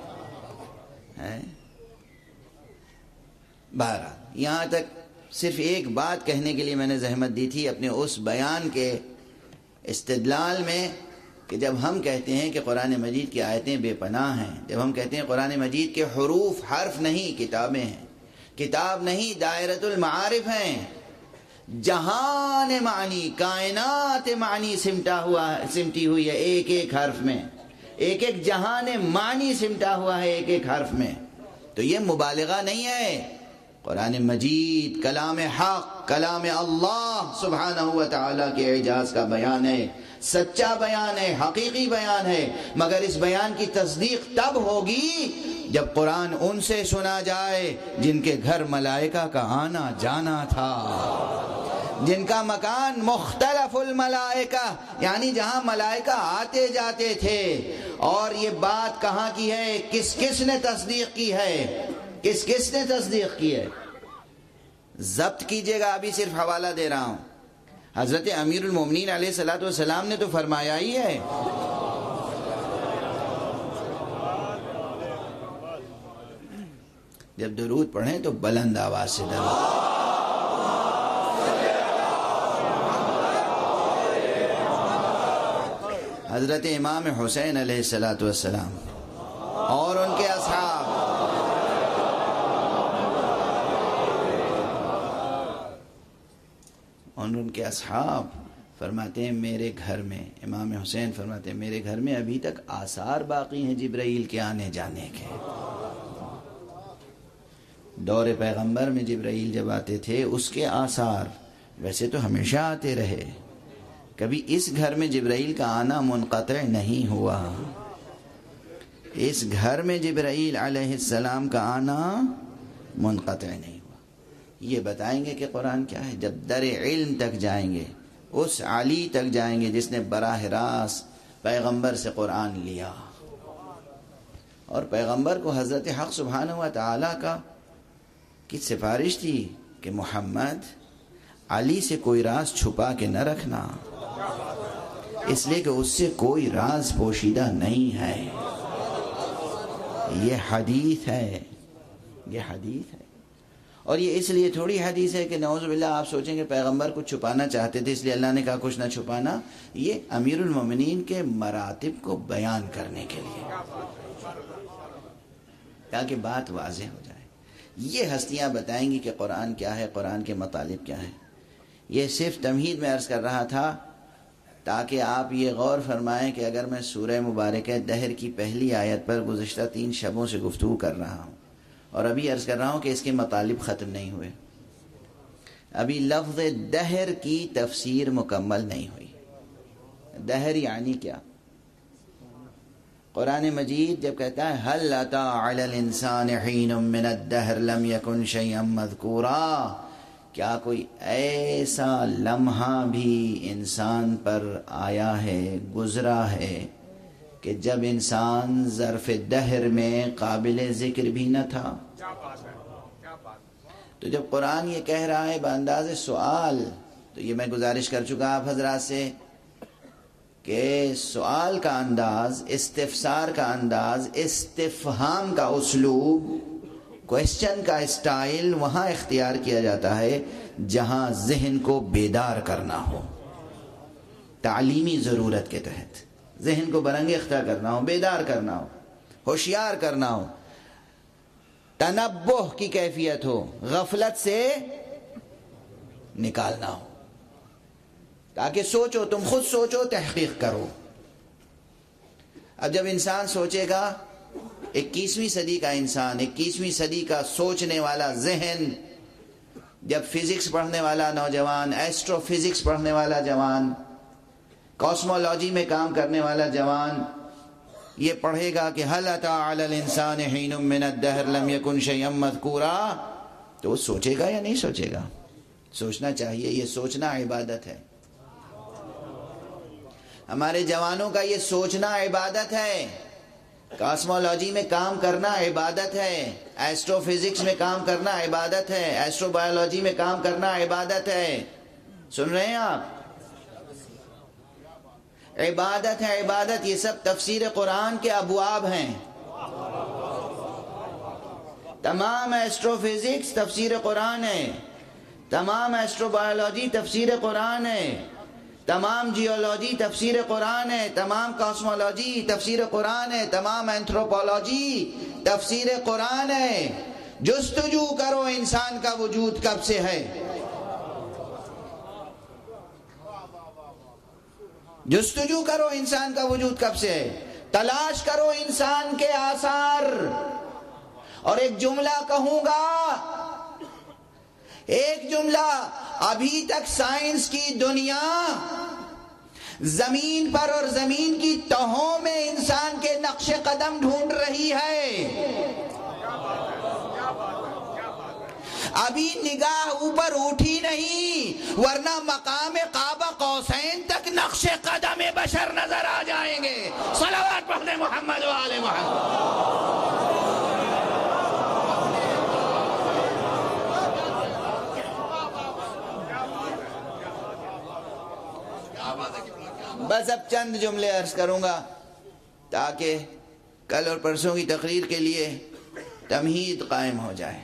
بہرحال یہاں تک صرف ایک بات کہنے کے لیے میں نے زحمت دی تھی اپنے اس بیان کے استدلال میں کہ جب ہم کہتے ہیں کہ قرآن مجید کی آیتیں بے پناہ ہیں، جب ہم کہتے ہیں قرآن مجید کے حروف حرف نہیں کتابیں ہیں، کتاب نہیں دائرۃ المعارف ہیں، جہان معنی کائنات معنی سمٹا ہوا سمٹی ہوئی ہے ایک ایک حرف میں، ایک ایک جہان معنی سمٹا ہوا ہے ایک ایک حرف میں، تو یہ مبالغہ نہیں ہے. قرآن مجید کلام حق، کلام اللہ سبحانہ و تعالیٰ کے اعجاز کا بیان ہے، سچا بیان ہے، حقیقی بیان ہے، مگر اس بیان کی تصدیق تب ہوگی جب قرآن ان سے سنا جائے جن کے گھر ملائکہ کا آنا جانا تھا، جن کا مکان مختلف الملائکہ یعنی جہاں ملائکہ آتے جاتے تھے. اور یہ بات کہاں کی ہے، کس کس نے تصدیق کی ہے، کس کس نے تصدیق کی ہے؟ ضبط کیجئے گا، ابھی صرف حوالہ دے رہا ہوں. حضرت امیر المومنین علیہ الصلوۃ والسلام نے تو فرمایا ہی ہے، جب درود پڑھیں تو بلند آواز سے درود. حضرت امام حسین علیہ الصلوۃ والسلام اور ان کے اصحاب اور ان کے اصحاب فرماتے ہیں میرے گھر میں، امام حسین فرماتے ہیں میرے گھر میں ابھی تک آثار باقی ہیں جبرائیل کے آنے جانے کے. دور پیغمبر میں جبرائیل جب آتے تھے اس کے آثار ویسے تو ہمیشہ آتے رہے، کبھی اس گھر میں جبرائیل کا آنا منقطع نہیں ہوا. اس گھر میں جبرائیل علیہ السلام کا آنا منقطع نہیں ہوا. یہ بتائیں گے کہ قرآن کیا ہے. جب در علم تک جائیں گے، اس علی تک جائیں گے جس نے براہ راست پیغمبر سے قرآن لیا، اور پیغمبر کو حضرت حق سبحانہ و تعالیٰ کا کی سفارش تھی کہ محمد علی سے کوئی راز چھپا کے نہ رکھنا، اس لیے کہ اس سے کوئی راز پوشیدہ نہیں ہے. یہ حدیث ہے، یہ حدیث ہے. اور یہ اس لیے تھوڑی حدیث ہے کہ نعوذ باللہ آپ سوچیں کہ پیغمبر کچھ چھپانا چاہتے تھے اس لیے اللہ نے کہا کچھ نہ چھپانا. یہ امیر المومنین کے مراتب کو بیان کرنے کے لیے، تاکہ بات واضح ہو جائے. یہ ہستیاں بتائیں گی کہ قرآن کیا ہے، قرآن کے مطالب کیا ہیں. یہ صرف تمہید میں عرض کر رہا تھا تاکہ آپ یہ غور فرمائیں کہ اگر میں سورہ مبارکہ دہر کی پہلی آیت پر گزشتہ تین شبوں سے گفتگو کر رہا ہوں اور ابھی عرض کر رہا ہوں کہ اس کے مطالب ختم نہیں ہوئے، ابھی لفظ دہر کی تفسیر مکمل نہیں ہوئی. دہر یعنی کیا؟ قرآن مجید جب کہتا ہے هل اتى على الانسان حين من الدهر لم يكن شيئا مذكورا، کیا کوئی ایسا لمحہ بھی انسان پر آیا ہے، گزرا ہے کہ جب انسان ظرف دہر میں قابل ذکر بھی نہ تھا؟ تو جب قرآن یہ کہہ رہا ہے بانداز سوال، تو یہ میں گزارش کر چکا آپ حضرات سے کہ سوال کا انداز، استفسار کا انداز، استفہام کا اسلوب، کوشچن کا اسٹائل وہاں اختیار کیا جاتا ہے جہاں ذہن کو بیدار کرنا ہو، تعلیمی ضرورت کے تحت ذہن کو برانگیختہ کرنا ہو، بیدار کرنا ہو، ہوشیار کرنا ہو، تنبہ کی کیفیت ہو، غفلت سے نکالنا ہو، تاکہ سوچو، تم خود سوچو، تحقیق کرو۔ اب جب انسان سوچے گا، اکیسویں صدی کا انسان، اکیسویں صدی کا سوچنے والا ذہن، جب فزکس پڑھنے والا نوجوان، ایسٹرو فزکس پڑھنے والا جوان، کاسمولوجی میں کام کرنے والا جوان یہ پڑھے گا کہ هل اتى على الانسان حين من الدهر لم يكن شيئا مذكورا، تو وہ سوچے گا یا نہیں سوچے گا؟ سوچنا چاہیے، یہ سوچنا عبادت ہے۔ ہمارے جوانوں کا یہ سوچنا عبادت ہے، کاسمولوجی میں کام کرنا عبادت ہے، ایسٹرو فزکس میں کام کرنا عبادت ہے، ایسٹرو بایولوجی میں کام کرنا عبادت ہے۔ سن رہے ہیں آپ؟ عبادت ہے، عبادت۔ یہ سب تفسیر قرآن کے ابواب ہیں۔ تمام ایسٹرو فزکس تفسیر قرآن ہے، تمام ایسٹرو بایولوجی تفسیر قرآن ہے، تمام جیولوجی تفسیر قرآن ہے، تمام کاسمولوجی تفسیر قرآن ہے، تمام اینتھروپولوجی تفسیر قرآن ہے۔ جستجو کرو انسان کا وجود کب سے ہے، جستجو کرو انسان کا وجود کب سے ہے، تلاش کرو انسان کے آثار۔ اور ایک جملہ کہوں گا، ایک جملہ، ابھی تک سائنس کی دنیا زمین پر اور زمین کی تہوں میں انسان کے نقش قدم ڈھونڈ رہی ہے، ابھی نگاہ اوپر اٹھی نہیں، ورنہ مقام قاب قوسین تک نقش قدم بشر نظر آ جائیں گے۔ صلوات پڑھنے محمد و آل محمد۔ بس اب چند جملے عرض کروں گا تاکہ کل اور پرسوں کی تقریر کے لیے تمہید قائم ہو جائے۔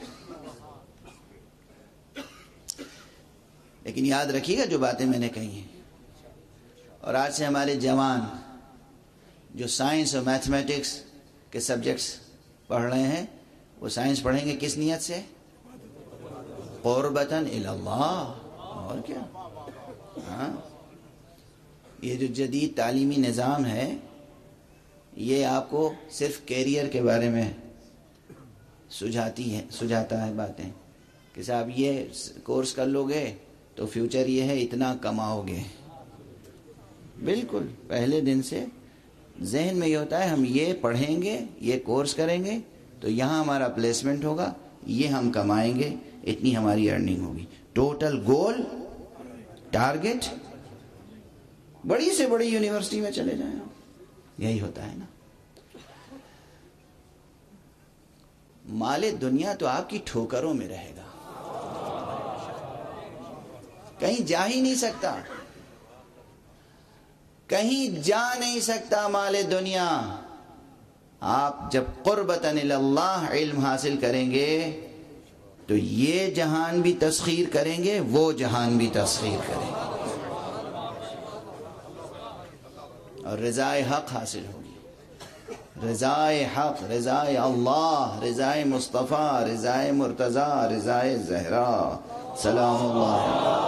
لیکن یاد رکھیے گا جو باتیں میں نے کہی ہیں، اور آج سے ہمارے جوان جو سائنس اور میتھمیٹکس کے سبجیکٹس پڑھ رہے ہیں، وہ سائنس پڑھیں گے کس نیت سے؟ قربتاً الی اللہ، اور کیا؟ ہاں، یہ جو جدید تعلیمی نظام ہے یہ آپ کو صرف کیریئر کے بارے میں سجھاتی ہے سجھاتا ہے باتیں کہ صاحب یہ کورس کر لو گے تو فیوچر یہ ہے، اتنا کماؤ گے۔ بالکل پہلے دن سے ذہن میں یہ ہوتا ہے، ہم یہ پڑھیں گے، یہ کورس کریں گے تو یہاں ہمارا پلیسمنٹ ہوگا، یہ ہم کمائیں گے، اتنی ہماری ارننگ ہوگی۔ ٹوٹل گول، ٹارگٹ، بڑی سے بڑی یونیورسٹی میں چلے جائیں، یہی ہوتا ہے نا۔ مال دنیا تو آپ کی ٹھوکروں میں رہے گا، کہیں جا ہی نہیں سکتا، کہیں جا نہیں سکتا مال دنیا۔ آپ جب قربتاً الی اللہ علم حاصل کریں گے تو یہ جہان بھی تسخیر کریں گے، وہ جہان بھی تسخیر کریں گے، اور رضائے حق حاصل ہوگی۔ رضائے حق، رضائے اللہ، رضائے مصطفیٰ، رضائے مرتضیٰ، رضائے زہرا، سلام اللہ۔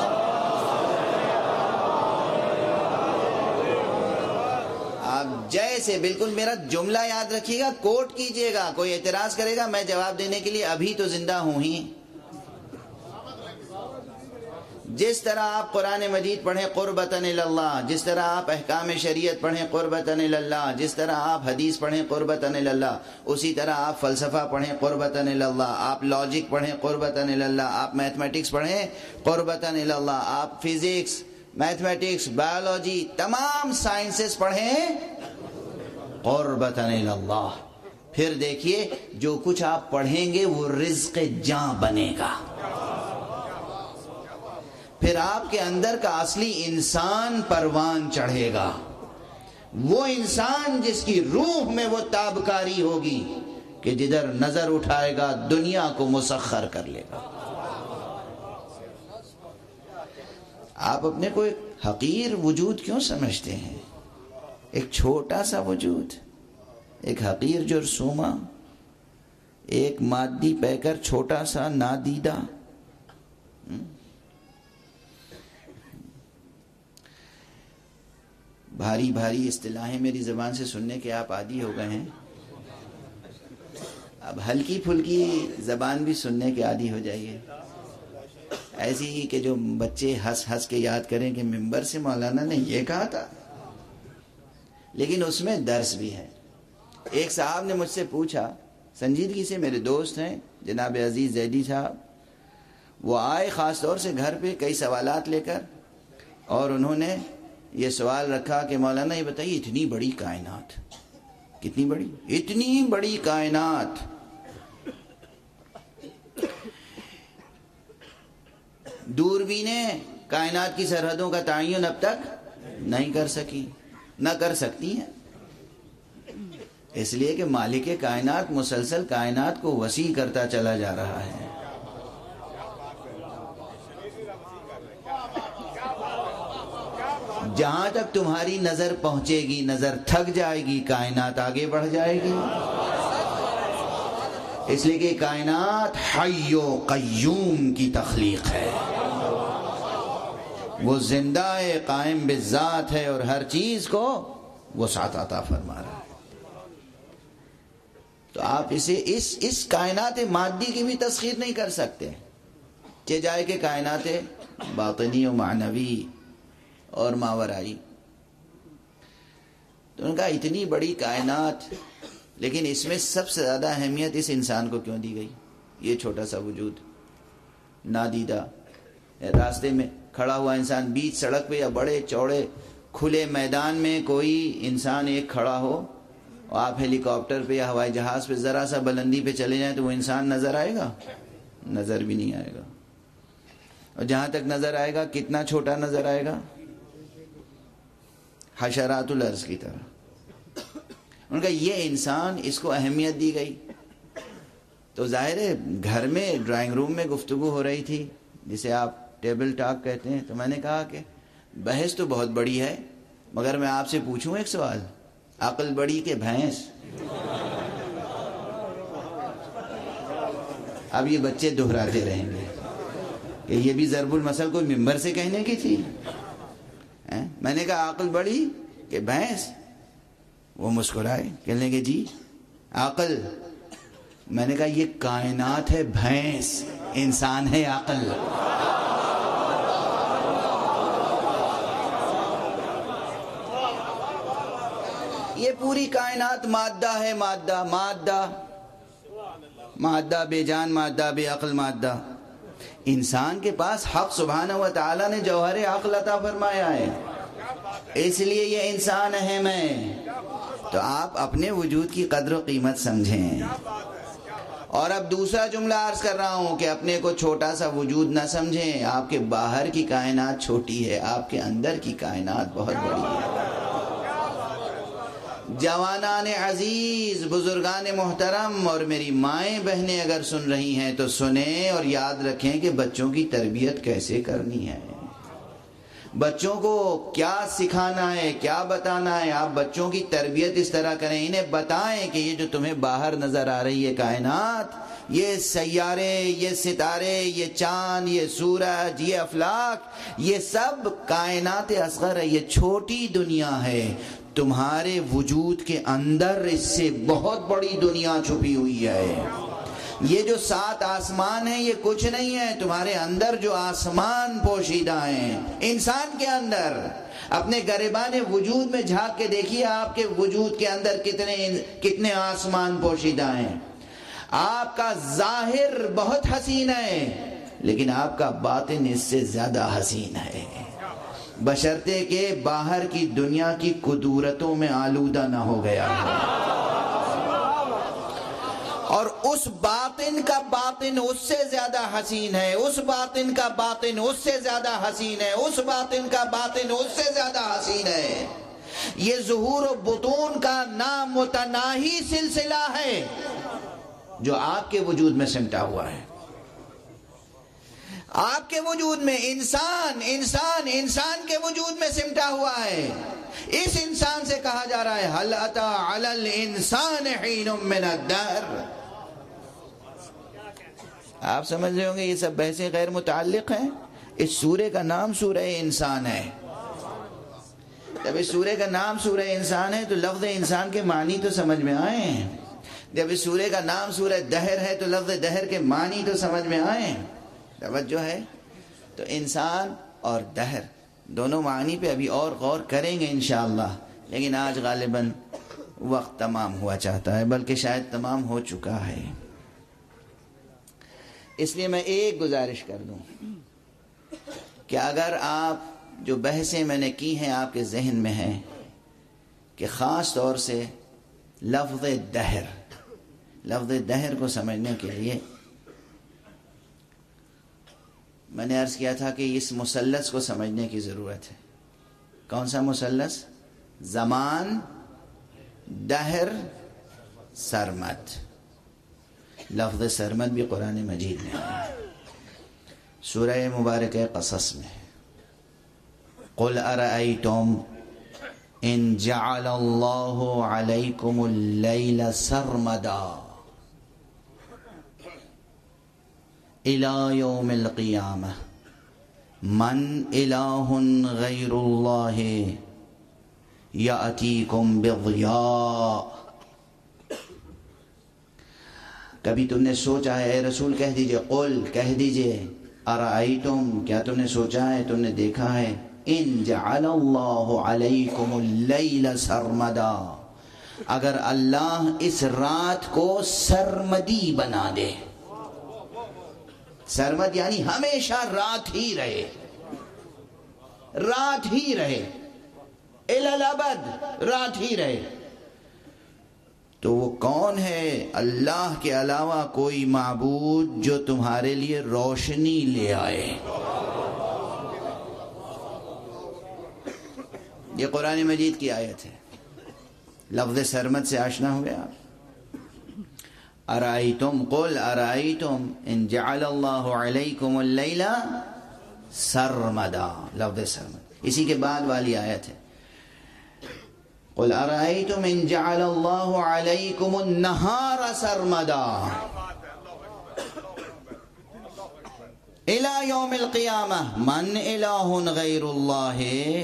آپ جیسے، بالکل میرا جملہ یاد رکھیے گا، کوٹ کیجئے گا، کوئی اعتراض کرے گا میں جواب دینے کے لیے ابھی تو زندہ ہوں ہی۔ جس طرح آپ قرآن مجید پڑھیں قربتاً الی اللہ، جس طرح آپ احکام شریعت پڑھیں قربتاً الی اللہ، جس طرح آپ حدیث پڑھیں قربتاً الی اللہ، اسی طرح آپ فلسفہ پڑھیں قربتاً الی اللہ، آپ لاجک پڑھیں قربتاً الی اللہ، آپ میتھمیٹکس پڑھیں قربتاً الی اللہ، آپ فزکس، میتھمیٹکس، بایولوجی، تمام سائنسز پڑھیں قربتاً الی اللہ۔ پھر دیکھیے جو کچھ آپ پڑھیں گے وہ رزق جاں بنے گا، پھر آپ کے اندر کا اصلی انسان پروان چڑھے گا، وہ انسان جس کی روح میں وہ تابکاری ہوگی کہ جدھر نظر اٹھائے گا دنیا کو مسخر کر لے گا۔ آپ اپنے کو ایک حقیر وجود کیوں سمجھتے ہیں؟ ایک چھوٹا سا وجود، ایک حقیر جرثومہ، ایک مادی پیکر، چھوٹا سا نادیدہ، بھاری بھاری اصطلاحیں میری زبان سے سننے کے آپ عادی ہو گئے ہیں. اب ہلکی پھلکی زبان بھی سننے کے عادی ہو جائیے. ایسی ہی کہ جو بچے ہنس ہنس کے یاد کریں کہ ممبر سے مولانا نے یہ کہا تھا، لیکن اس میں درس بھی ہے. ایک صاحب نے مجھ سے پوچھا، سنجیدگی سے میرے دوست ہیں جناب عزیز زیدی صاحب، وہ آئے خاص طور سے گھر پہ کئی سوالات لے کر، اور انہوں نے یہ سوال رکھا کہ مولانا یہ بتائیے اتنی بڑی کائنات، کتنی بڑی؟ اتنی بڑی کائنات، دوربینیں کائنات کی سرحدوں کا تعین اب تک نہیں کر سکی، نہ کر سکتی ہیں، اس لیے کہ مالک کائنات مسلسل کائنات کو وسیع کرتا چلا جا رہا ہے. جہاں تک تمہاری نظر پہنچے گی، نظر تھک جائے گی، کائنات آگے بڑھ جائے گی. اس لیے کہ کائنات حی و قیوم کی تخلیق ہے، وہ زندہ ہے، قائم بالذات ہے، اور ہر چیز کو وسعت عطا فرما رہا ہے. تو آپ اسے اس اس کائنات مادی کی بھی تسخیر نہیں کر سکتے، کہ جائے کہ کائنات باطنی و معنوی اور ماورائی. تو ان کا اتنی بڑی کائنات، لیکن اس میں سب سے زیادہ اہمیت اس انسان کو کیوں دی گئی؟ یہ چھوٹا سا وجود، نادیدہ، راستے میں کھڑا ہوا انسان، بیچ سڑک پہ یا بڑے چوڑے کھلے میدان میں کوئی انسان ایک کھڑا ہو، اور آپ ہیلی کاپٹر پہ یا ہوائی جہاز پہ ذرا سا بلندی پہ چلے جائیں تو وہ انسان نظر آئے گا؟ نظر بھی نہیں آئے گا. اور جہاں تک نظر آئے گا کتنا چھوٹا نظر آئے گا؟ حشرات الارض کی طرح. ان کا یہ انسان، اس کو اہمیت دی گئی. تو ظاہر ہے گھر میں ڈرائنگ روم میں گفتگو ہو رہی تھی جسے آپ ٹیبل ٹاک کہتے ہیں، تو میں نے کہا کہ بحث تو بہت بڑی ہے، مگر میں آپ سے پوچھوں ایک سوال، عقل بڑی کہ بھینس؟ اب یہ بچے دہراتے رہیں گے کہ یہ بھی ضرب المثل کوئی ممبر سے کہنے کی تھی. میں نے کہا عقل بڑی کہ بھینس؟ وہ مسکرائے، کہنے لگے جی عقل. میں نے کہا یہ کائنات ہے بھینس، انسان ہے عقل. یہ پوری کائنات مادہ ہے، مادہ مادہ مادہ بے جان، مادہ بے عقل مادہ. انسان کے پاس حق سبحانہ و تعالیٰ نے جوہر عقل عطا فرمایا ہے، اس لیے یہ انسان اہم ہے. تو آپ اپنے وجود کی قدر و قیمت سمجھیں. اور اب دوسرا جملہ عرض کر رہا ہوں کہ اپنے کو چھوٹا سا وجود نہ سمجھیں. آپ کے باہر کی کائنات چھوٹی ہے، آپ کے اندر کی کائنات بہت بڑی ہے. جوانان عزیز، بزرگان محترم اور میری مائیں بہنیں اگر سن رہی ہیں تو سنیں اور یاد رکھیں کہ بچوں کی تربیت کیسے کرنی ہے، بچوں کو کیا سکھانا ہے، کیا بتانا ہے. آپ بچوں کی تربیت اس طرح کریں، انہیں بتائیں کہ یہ جو تمہیں باہر نظر آ رہی ہے کائنات، یہ سیارے، یہ ستارے، یہ چاند، یہ سورج، یہ افلاک، یہ سب کائنات اصغر ہے، یہ چھوٹی دنیا ہے. تمہارے وجود کے اندر اس سے بہت بڑی دنیا چھپی ہوئی ہے. یہ جو سات آسمان ہیں یہ کچھ نہیں ہے، تمہارے اندر جو آسمان پوشیدہ ہیں انسان کے اندر. اپنے گریبان وجود میں جھانک کے دیکھیے آپ کے وجود کے اندر کتنے کتنے آسمان پوشیدہ ہیں. آپ کا ظاہر بہت حسین ہے، لیکن آپ کا باطن اس سے زیادہ حسین ہے، بشرطے کہ باہر کی دنیا کی قدورتوں میں آلودہ نہ ہو گیا ہو. اور اس باطن کا باطن اس سے زیادہ حسین ہے، اس باطن کا باطن اس سے زیادہ حسین ہے، اس باطن کا باطن اس سے زیادہ حسین ہے. یہ ظہور و بطون کا نامتناہی سلسلہ ہے جو آپ کے وجود میں سمٹا ہوا ہے. آپ کے وجود میں انسان انسان انسان کے وجود میں سمٹا ہوا ہے. اس انسان سے کہا جا رہا ہے هل اتى على الانسان حين من الدهر. آپ سمجھ رہے ہوں گے یہ سب بحثیں غیر متعلق ہیں. اس سورے کا نام سورہ انسان ہے. جب اس سورے کا نام سورہ انسان ہے تو لفظ انسان کے معنی تو سمجھ میں آئے. جب اس سورے کا نام سورہ دہر ہے تو لفظ دہر کے معنی تو سمجھ میں آئے. توجہ ہے. تو انسان اور دہر دونوں معنی پہ ابھی اور غور کریں گے انشاءاللہ، لیکن آج غالباً وقت تمام ہوا چاہتا ہے، بلکہ شاید تمام ہو چکا ہے. اس لیے میں ایک گزارش کر دوں کہ اگر آپ جو بحثیں میں نے کی ہیں آپ کے ذہن میں ہیں کہ خاص طور سے لفظ دہر لفظ دہر کو سمجھنے کے لیے میں نے عرض کیا تھا کہ اس مثلث کو سمجھنے کی ضرورت ہے. کون سا مثلث؟ زمان، دہر، سرمد. لفظ سرمد بھی قرآن مجید میں ہے، سورہ مبارک قصص میں. قل ارأیتم ان جعل اللہ علیکم اللیل سرمدا الى یوم القیامہ من الہ غیر اللہ یأتیکم بضیاء. کبھی تم نے سوچا ہے اے رسول کہہ دیجئے، قل کہہ دیجئے، ارأیتم کیا تم نے سوچا ہے، تم نے دیکھا ہے، ان جعل اللہ علیکم اللیل سرمدا اگر اللہ اس رات کو سرمدی بنا دے. سرمد یعنی ہمیشہ رات ہی رہے، رات ہی رہے، الی الابد رات ہی رہے. تو وہ کون ہے؟ اللہ کے علاوہ کوئی معبود جو تمہارے لیے روشنی لے آئے. یہ قرآن مجید کی آیت ہے. لفظ سرمد سے آشنا ہوئے آپ؟ ارائیتم قل ارائیتم ان جعل اللہ علیکم اللیل سرمدا، لفظ سرمد. اسی کے بعد والی آیت ہے قل ارائیتم ان جعل اللہ علیکم النہار سرمدا الى یوم القیامہ من الہ غیر اللہ.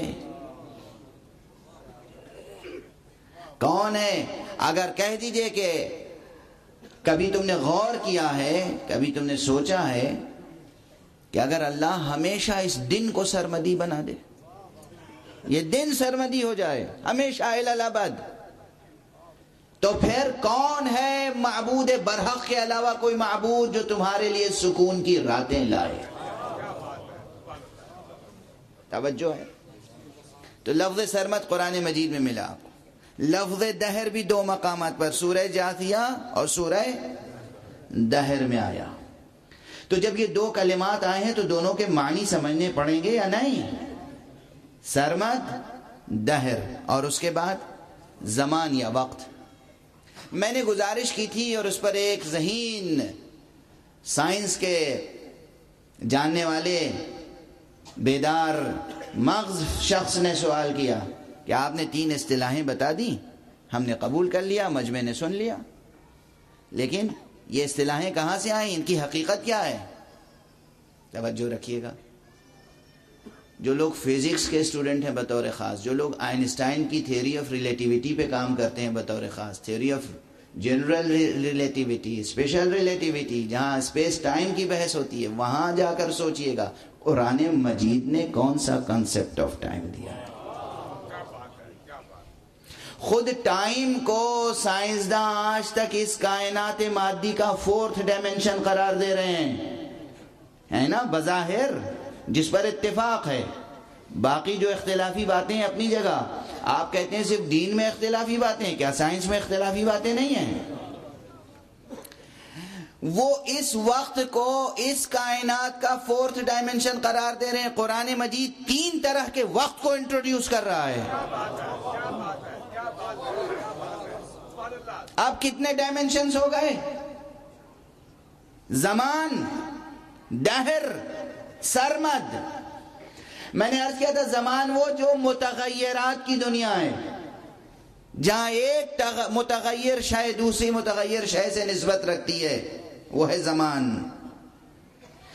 کون ہے؟ اگر کہہ دیجئے کہ کبھی تم نے غور کیا ہے، کبھی تم نے سوچا ہے کہ اگر اللہ ہمیشہ اس دن کو سرمدی بنا دے، یہ دن سرمدی ہو جائے ہمیشہ الی الابد، تو پھر کون ہے معبود برحق کے علاوہ کوئی معبود جو تمہارے لیے سکون کی راتیں لائے؟ توجہ ہے. تو لفظ سرمد قرآن مجید میں ملا آپ کو. لفظ دہر بھی دو مقامات پر، سورہ جاثیہ اور سورہ دہر میں آیا. تو جب یہ دو کلمات آئے ہیں تو دونوں کے معنی سمجھنے پڑیں گے یا نہیں؟ سرمد، دہر، اور اس کے بعد زمان یا وقت. میں نے گزارش کی تھی اور اس پر ایک ذہین سائنس کے جاننے والے بیدار مغز شخص نے سوال کیا کہ آپ نے تین اصطلاحیں بتا دی، ہم نے قبول کر لیا، مجمع نے سن لیا، لیکن یہ اصطلاحیں کہاں سے آئیں؟ ان کی حقیقت کیا ہے؟ توجہ رکھیے گا. جو لوگ فزکس کے اسٹوڈنٹ ہیں بطور خاص، جو لوگ آئنسٹائن کی تھیوری آف ریلیٹیوٹی پہ کام کرتے ہیں بطور خاص، theory of general relativity, special relativity, جہاں اسپیس ٹائم کی بحث ہوتی ہے، وہاں جا کر سوچئے گا قرآن مجید نے کون سا کنسپٹ آف ٹائم دیا ہے. خود ٹائم کو سائنسداں آج تک اس کائنات مادی کا فورتھ ڈائمنشن قرار دے رہے ہیں، ہے نا، بظاہر جس پر اتفاق ہے. باقی جو اختلافی باتیں اپنی جگہ، آپ کہتے ہیں صرف دین میں اختلافی باتیں، کیا سائنس میں اختلافی باتیں نہیں ہیں؟ وہ اس وقت کو اس کائنات کا فورتھ ڈائمنشن قرار دے رہے ہیں. قرآن مجید تین طرح کے وقت کو انٹروڈیوس کر رہا ہے. اب کتنے ڈائمنشنز ہو گئے؟ زمان، دہر، سرمد. میں نے عرض کیا تھا زمان وہ جو متغیرات کی دنیا ہے، جہاں ایک متغیر شے دوسری متغیر شے سے نسبت رکھتی ہے، وہ ہے زمان.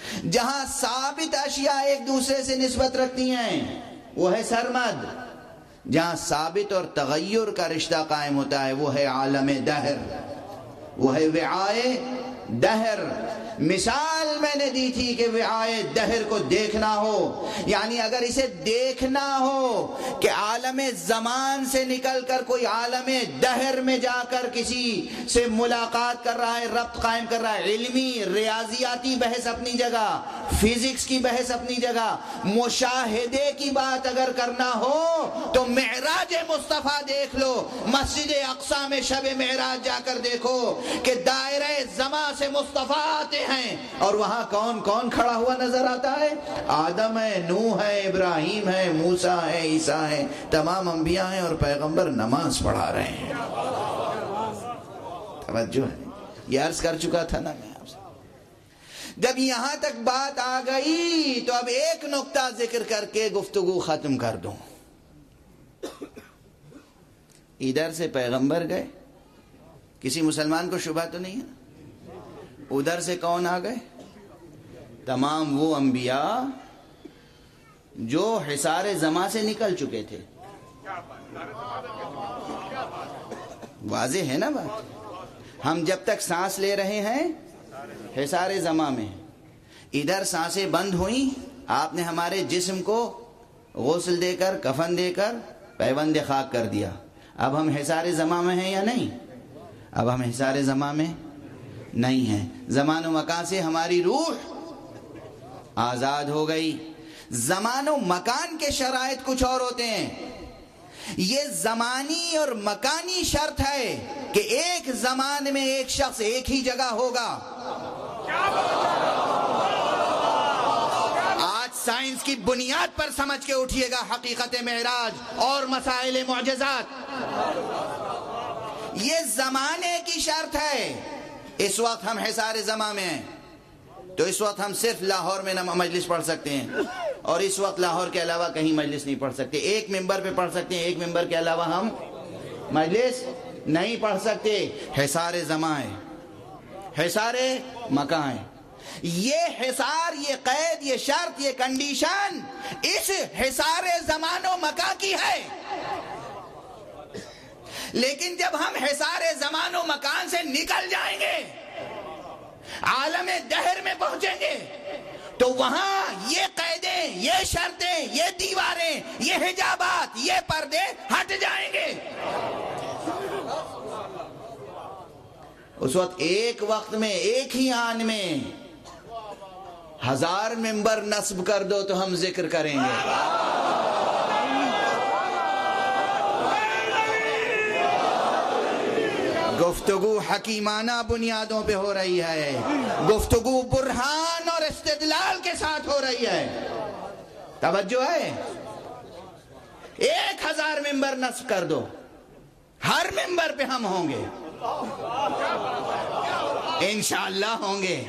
جہاں ثابت اشیاء ایک دوسرے سے نسبت رکھتی ہیں، وہ ہے سرمد. جہاں ثابت اور تغیر کا رشتہ قائم ہوتا ہے وہ ہے عالم دہر، وہ ہے وعائے دہر۔ مثال میں نے دی تھی کہ وعائے دہر کو دیکھنا ہو، یعنی اگر اسے دیکھنا ہو کہ عالم زمان سے نکل کر کوئی عالم دہر میں جا کر کسی سے ملاقات کر رہا ہے، ربط قائم کر رہا ہے، علمی ریاضیاتی بحث اپنی جگہ، فزکس کی بحث اپنی جگہ، مشاہدے کی بات اگر کرنا ہو تو معراج مصطفیٰ دیکھ لو، مسجد اقصی میں شب معراج جا کر دیکھو کہ دائرہ زمان سے مصطفیٰ آتے ہیں اور وہاں کون کون کھڑا ہوا نظر آتا ہے؟ آدم ہے، نوح ہے، ابراہیم ہے، موسیٰ ہے، عیسیٰ ہے، تمام انبیاء ہیں اور پیغمبر نماز پڑھا رہے ہیں۔ توجہ ہے، یہ عرض کر چکا تھا نا میں آپ سے۔ جب یہاں تک بات آ گئی تو اب ایک نقطہ ذکر کر کے گفتگو ختم کر دوں۔ ادھر سے پیغمبر گئے، کسی مسلمان کو شبہ تو نہیں ہے؟ ادھر سے کون آ گئے؟ تمام وہ انبیاء جو حصار زماں سے نکل چکے تھے۔ واضح ہے نا بات؟ ہم جب تک سانس لے رہے ہیں حصار زماں میں، ادھر سانسیں بند ہوئیں، آپ نے ہمارے جسم کو غسل دے کر، کفن دے کر پیوند خاک کر دیا۔ اب ہم حصار زماں میں ہیں یا نہیں؟ اب ہم حصار زماں میں نہیں ہیں۔ زمان و مکان سے ہماری روح آزاد ہو گئی۔ زمان و مکان کے شرائط کچھ اور ہوتے ہیں، یہ زمانی اور مکانی شرط ہے کہ ایک زمان میں ایک شخص ایک ہی جگہ ہوگا۔ آج سائنس کی بنیاد پر سمجھ کے اٹھیے گا حقیقت معراج اور مسائل معجزات۔ یہ زمانے کی شرط ہے۔ اس وقت ہم حصار زماں میں ہیں تو اس وقت ہم صرف لاہور میں مجلس پڑھ سکتے ہیں، اور اس وقت لاہور کے علاوہ کہیں مجلس نہیں پڑھ سکتے۔ ایک ممبر پہ پڑھ سکتے ہیں، ایک ممبر کے علاوہ ہم مجلس نہیں پڑھ سکتے۔ حصار زماں ہے، حصار مکان ہے۔ یہ حصار، یہ قید، یہ شرط، یہ کنڈیشن اس حصار زمان و مکان کی ہے۔ لیکن جب ہم حصار زمان و مکان سے نکل جائیں گے، عالم دہر میں پہنچیں گے، تو وہاں یہ قیدیں، یہ شرطیں، یہ دیواریں، یہ حجابات، یہ پردے ہٹ جائیں گے۔ اس وقت ایک وقت میں، ایک ہی آن میں ہزار ممبر نصب کر دو تو ہم ذکر کریں گے۔ گفتگو حکیمانہ بنیادوں پہ ہو رہی ہے، گفتگو برہان اور استدلال کے ساتھ ہو رہی ہے۔ توجہ ہے؟ ایک ہزار ممبر نصب کر دو، ہر ممبر پہ ہم ہوں گے، انشاءاللہ ہوں گے۔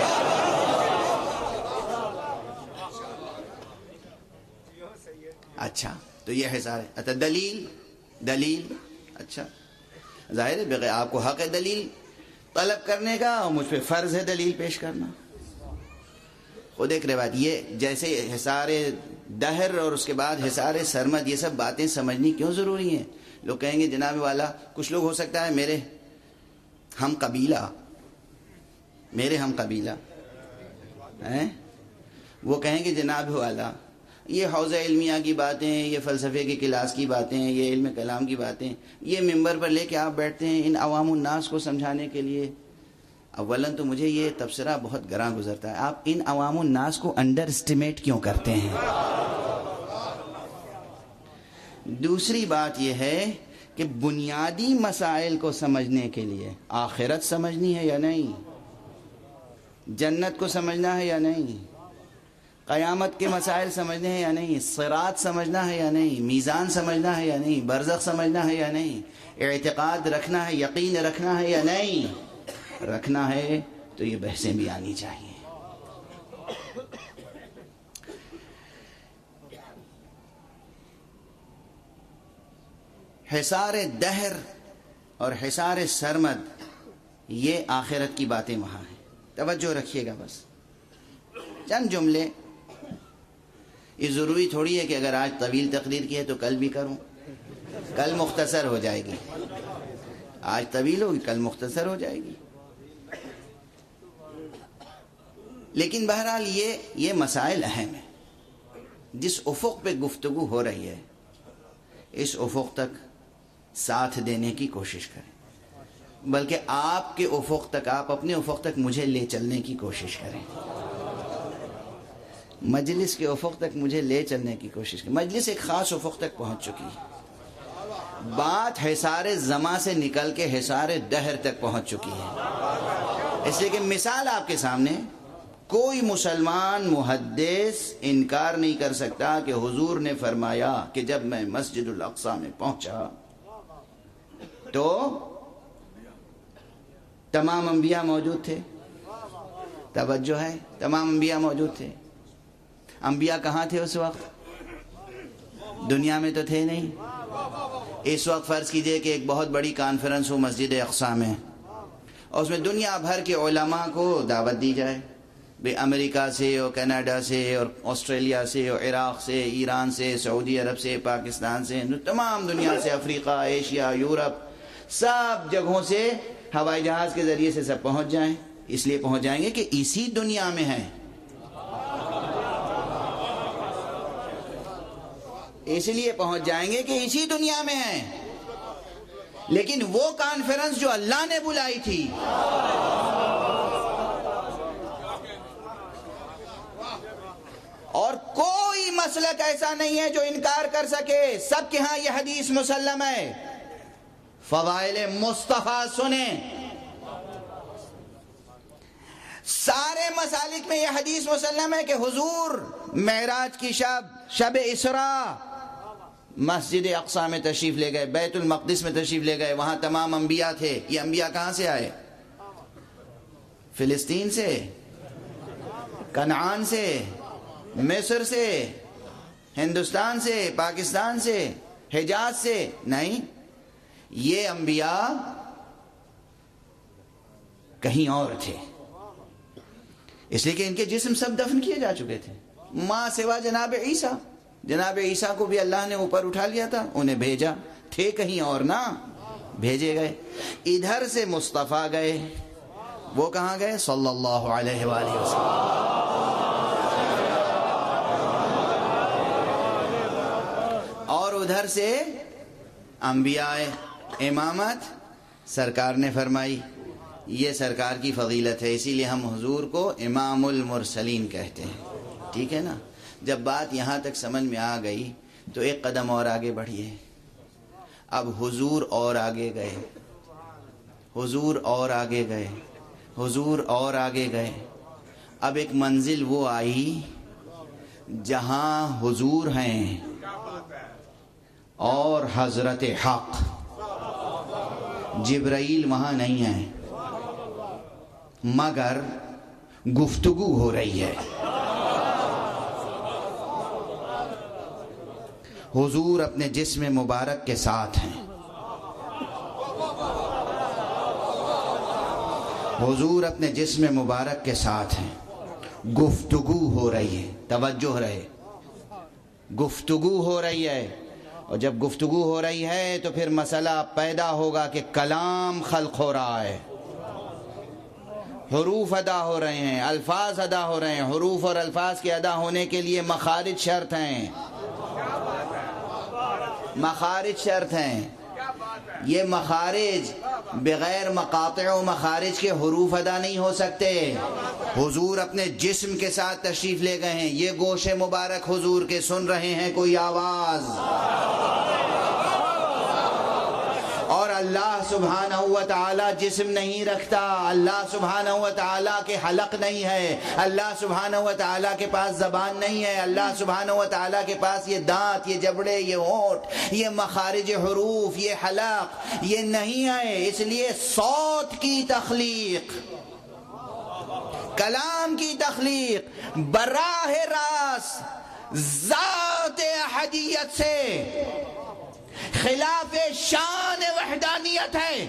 اچھا، تو یہ ہے سارے۔ اچھا، دلیل دلیل اچھا ظاہر ہے بغیر آپ کو حق ہے دلیل طلب کرنے کا، اور مجھ پہ فرض ہے دلیل پیش کرنا۔ خود ایک روایت، یہ جیسے حصار دہر اور اس کے بعد حصار سرمد، یہ سب باتیں سمجھنی کیوں ضروری ہیں؟ لوگ کہیں گے جناب والا، کچھ لوگ ہو سکتا ہے میرے ہم قبیلہ میرے ہم قبیلہ ہیں، وہ کہیں گے جناب والا یہ حوزہ علمیہ کی باتیں، یہ فلسفے کی کلاس کی باتیں، یہ علم کلام کی باتیں، یہ ممبر پر لے کے آپ بیٹھتے ہیں ان عوام الناس کو سمجھانے کے لیے۔ اولاً تو مجھے یہ تبصرہ بہت گراں گزرتا ہے، آپ ان عوام الناس کو انڈر اسٹیمیٹ کیوں کرتے ہیں؟ دوسری بات یہ ہے کہ بنیادی مسائل کو سمجھنے کے لیے آخرت سمجھنی ہے یا نہیں، جنت کو سمجھنا ہے یا نہیں، قیامت کے مسائل سمجھنے ہیں یا نہیں، صراط سمجھنا ہے یا نہیں، میزان سمجھنا ہے یا نہیں، برزخ سمجھنا ہے یا نہیں، اعتقاد رکھنا ہے، یقین رکھنا ہے یا نہیں، رکھنا ہے تو یہ بحثیں بھی آنی چاہیے۔ حصار دہر اور حصار سرمد، یہ آخرت کی باتیں وہاں ہیں، توجہ رکھیے گا۔ بس چند جملے، یہ ضروری تھوڑی ہے کہ اگر آج طویل تقریر کی ہے تو کل بھی کروں، کل مختصر ہو جائے گی. آج طویل ہوگی، کل مختصر ہو جائے گی. لیکن بہرحال یہ یہ مسائل اہم ہیں. جس افق پہ گفتگو ہو رہی ہے اس افق تک ساتھ دینے کی کوشش کریں، بلکہ آپ کے افق تک، آپ اپنے افق تک مجھے لے چلنے کی کوشش کریں. مجلس کے افق تک مجھے لے چلنے کی کوشش کریں. مجلس ایک خاص افق تک پہنچ چکی ہے. بات حصار زماں سے نکل کے حصار دہر تک پہنچ چکی ہے. اس لیے کہ مثال آپ کے سامنے، کوئی مسلمان محدث انکار نہیں کر سکتا کہ حضور نے فرمایا کہ جب میں مسجد الاقصی میں پہنچا تو تمام انبیاء موجود تھے. توجہ ہے، تمام انبیاء موجود تھے. انبیاء کہاں تھے اس وقت؟ دنیا میں تو تھے نہیں. اس وقت فرض کیجئے کہ ایک بہت بڑی کانفرنس ہو مسجد اقصی میں، اور اس میں دنیا بھر کے علماء کو دعوت دی جائے، بے امریکہ سے اور کینیڈا سے اور آسٹریلیا سے اور عراق سے، ایران سے، سعودی عرب سے، پاکستان سے، تمام دنیا سے، افریقہ، ایشیا، یورپ، سب جگہوں سے ہوائی جہاز کے ذریعے سے سب پہنچ جائیں. اس لیے پہنچ جائیں گے کہ اسی دنیا میں ہیں، اس لیے پہنچ جائیں گے کہ اسی دنیا میں ہیں. لیکن وہ کانفرنس جو اللہ نے بلائی تھی، اور کوئی مسلک ایسا نہیں ہے جو انکار کر سکے. سب کے ہاں یہ حدیث مسلم ہے. فضائل مصطفیٰ سنیں، سارے مسالک میں یہ حدیث مسلم ہے کہ حضور معراج کی شب، شب اسراء، مسجد اقصی میں تشریف لے گئے، بیت المقدس میں تشریف لے گئے. وہاں تمام انبیاء تھے. یہ انبیاء کہاں سے آئے؟ فلسطین سے، کنعان سے، مصر سے، ہندوستان سے، پاکستان سے، حجاز سے نہیں. یہ انبیاء کہیں اور تھے، اس لیے کہ ان کے جسم سب دفن کیے جا چکے تھے. ماں سوا جناب عیسیٰ، جناب عیسیٰ کو بھی اللہ نے اوپر اٹھا لیا تھا، انہیں بھیجا. تھے کہیں اور نا، بھیجے گئے. ادھر سے مصطفیٰ گئے، وہ کہاں گئے؟ صلی اللہ علیہ وآلہ وسلم. اور ادھر سے انبیاء امامت سرکار نے فرمائی. یہ سرکار کی فضیلت ہے، اسی لیے ہم حضور کو امام المرسلین کہتے ہیں. ٹھیک ہے نا؟ جب بات یہاں تک سمجھ میں آ گئی تو ایک قدم اور آگے بڑھیے. اب حضور اور آگے گئے، حضور اور آگے گئے، حضور اور آگے گئے. اب ایک منزل وہ آئی جہاں حضور ہیں اور حضرت حق. جبرائیل وہاں نہیں ہے، مگر گفتگو ہو رہی ہے. حضور اپنے جسم مبارک کے ساتھ ہیں، حضور اپنے جسم مبارک کے ساتھ ہیں. گفتگو ہو رہی ہے. توجہ رہے، گفتگو ہو رہی ہے. اور جب گفتگو ہو رہی ہے تو پھر مسئلہ پیدا ہوگا کہ کلام خلق ہو رہا ہے، حروف ادا ہو رہے ہیں، الفاظ ادا ہو رہے ہیں. حروف اور الفاظ کے ادا ہونے کے لیے مخارج شرط ہیں، مخارج شرط ہیں. یہ مخارج بغیر مقاطع و مخارج کے حروف ادا نہیں ہو سکتے. حضور اپنے جسم کے ساتھ تشریف لے گئے ہیں. یہ گوش مبارک حضور کے سن رہے ہیں کوئی آواز، اور اللہ سبحانہ و تعالی جسم نہیں رکھتا. اللہ سبحانہ و تعالی کے حلق نہیں ہے، اللہ سبحانہ و تعالی کے پاس زبان نہیں ہے، اللہ سبحانہ و تعالی کے پاس یہ دانت، یہ جبڑے، یہ ہونٹ، یہ مخارج حروف، یہ حلق یہ نہیں ہے. اس لیے صوت کی تخلیق، کلام کی تخلیق براہ راست ذات احدیت سے خلاف شان وحدانیت ہے.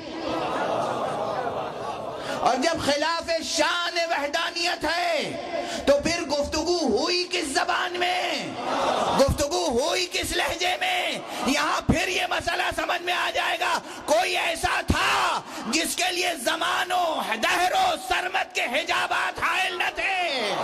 اور جب خلاف شان وحدانیت ہے تو پھر گفتگو ہوئی کس زبان میں، گفتگو ہوئی کس لہجے میں؟ یہاں پھر یہ مسئلہ مسئلہ سمجھ میں آ جائے گا. کوئی ایسا تھا جس کے لیے زمان و دہر و سرمد کے حجابات حائل نہ تھے.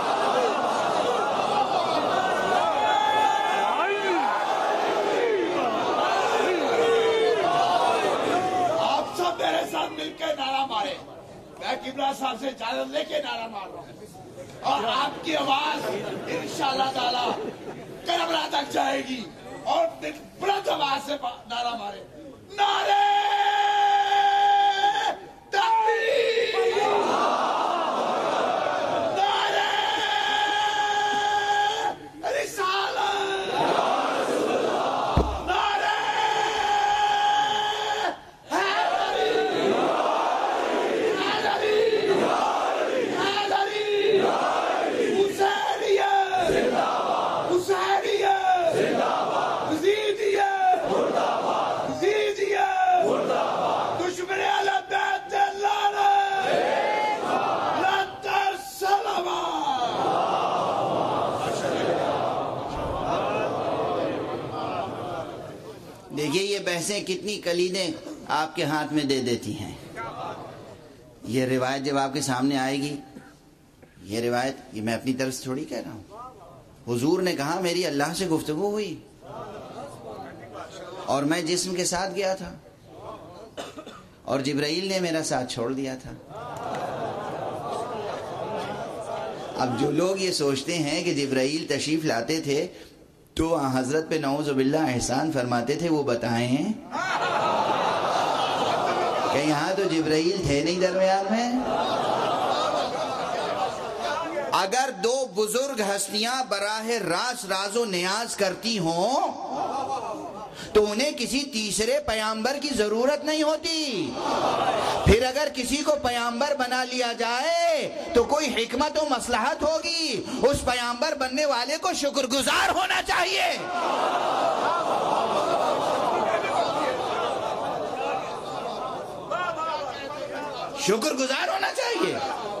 آپ سب میرے ساتھ مل کے نعرہ مارے. میں قبلہ صاحب سے اجازت لے کے نعرہ مار رہا ہوں اور آپ کی آواز انشاءاللہ تعالی کربلا تک جائے گی. اور بلند آواز سے نعرہ مارے. نعرے تکبیر، نعرے رسالت، نعرے حیدری، حیدری، حیدری، حسینیت، حسینیت، یزیدیت، یزیدیت، دشمن اہل بیت لعنت، لتر سلامات. دیکھیے یہ بحثیں کتنی کلیدیں آپ کے ہاتھ میں دے دیتی ہیں. یہ روایت جب آپ کے سامنے آئے گی، یہ روایت یہ میں اپنی طرف سے تھوڑی کہہ رہا ہوں. حضور نے کہا میری اللہ سے گفتگو ہوئی اور میں جسم کے ساتھ گیا تھا اور جبرائیل نے میرا ساتھ چھوڑ دیا تھا. اب جو لوگ یہ سوچتے ہیں کہ جبرائیل تشریف لاتے تھے تو حضرت پہ نعوذ باللہ احسان فرماتے تھے، وہ بتائیں کہ یہاں تو جبرائیل تھے نہیں درمیان میں. اگر دو بزرگ ہستیاں براہ راست راز و نیاز کرتی ہوں تو انہیں کسی تیسرے پیامبر کی ضرورت نہیں ہوتی. پھر اگر کسی کو پیامبر بنا لیا جائے تو کوئی حکمت و مصلحت ہوگی. اس پیامبر بننے والے کو شکر گزار ہونا چاہیے. شکر گزار ہونا چاہیے.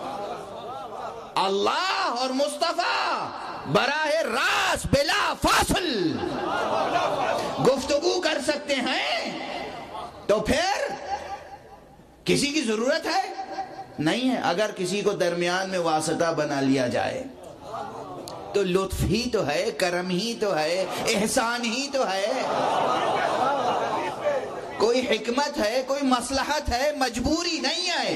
اللہ اور مصطفیٰ براہ راست بلا فاصل گفتگو کر سکتے ہیں تو پھر کسی کی ضرورت ہے نہیں ہے. اگر کسی کو درمیان میں واسطہ بنا لیا جائے تو لطف ہی تو ہے، کرم ہی تو ہے، احسان ہی تو ہے. کوئی حکمت ہے، کوئی مصلحت ہے، مجبوری نہیں ہے.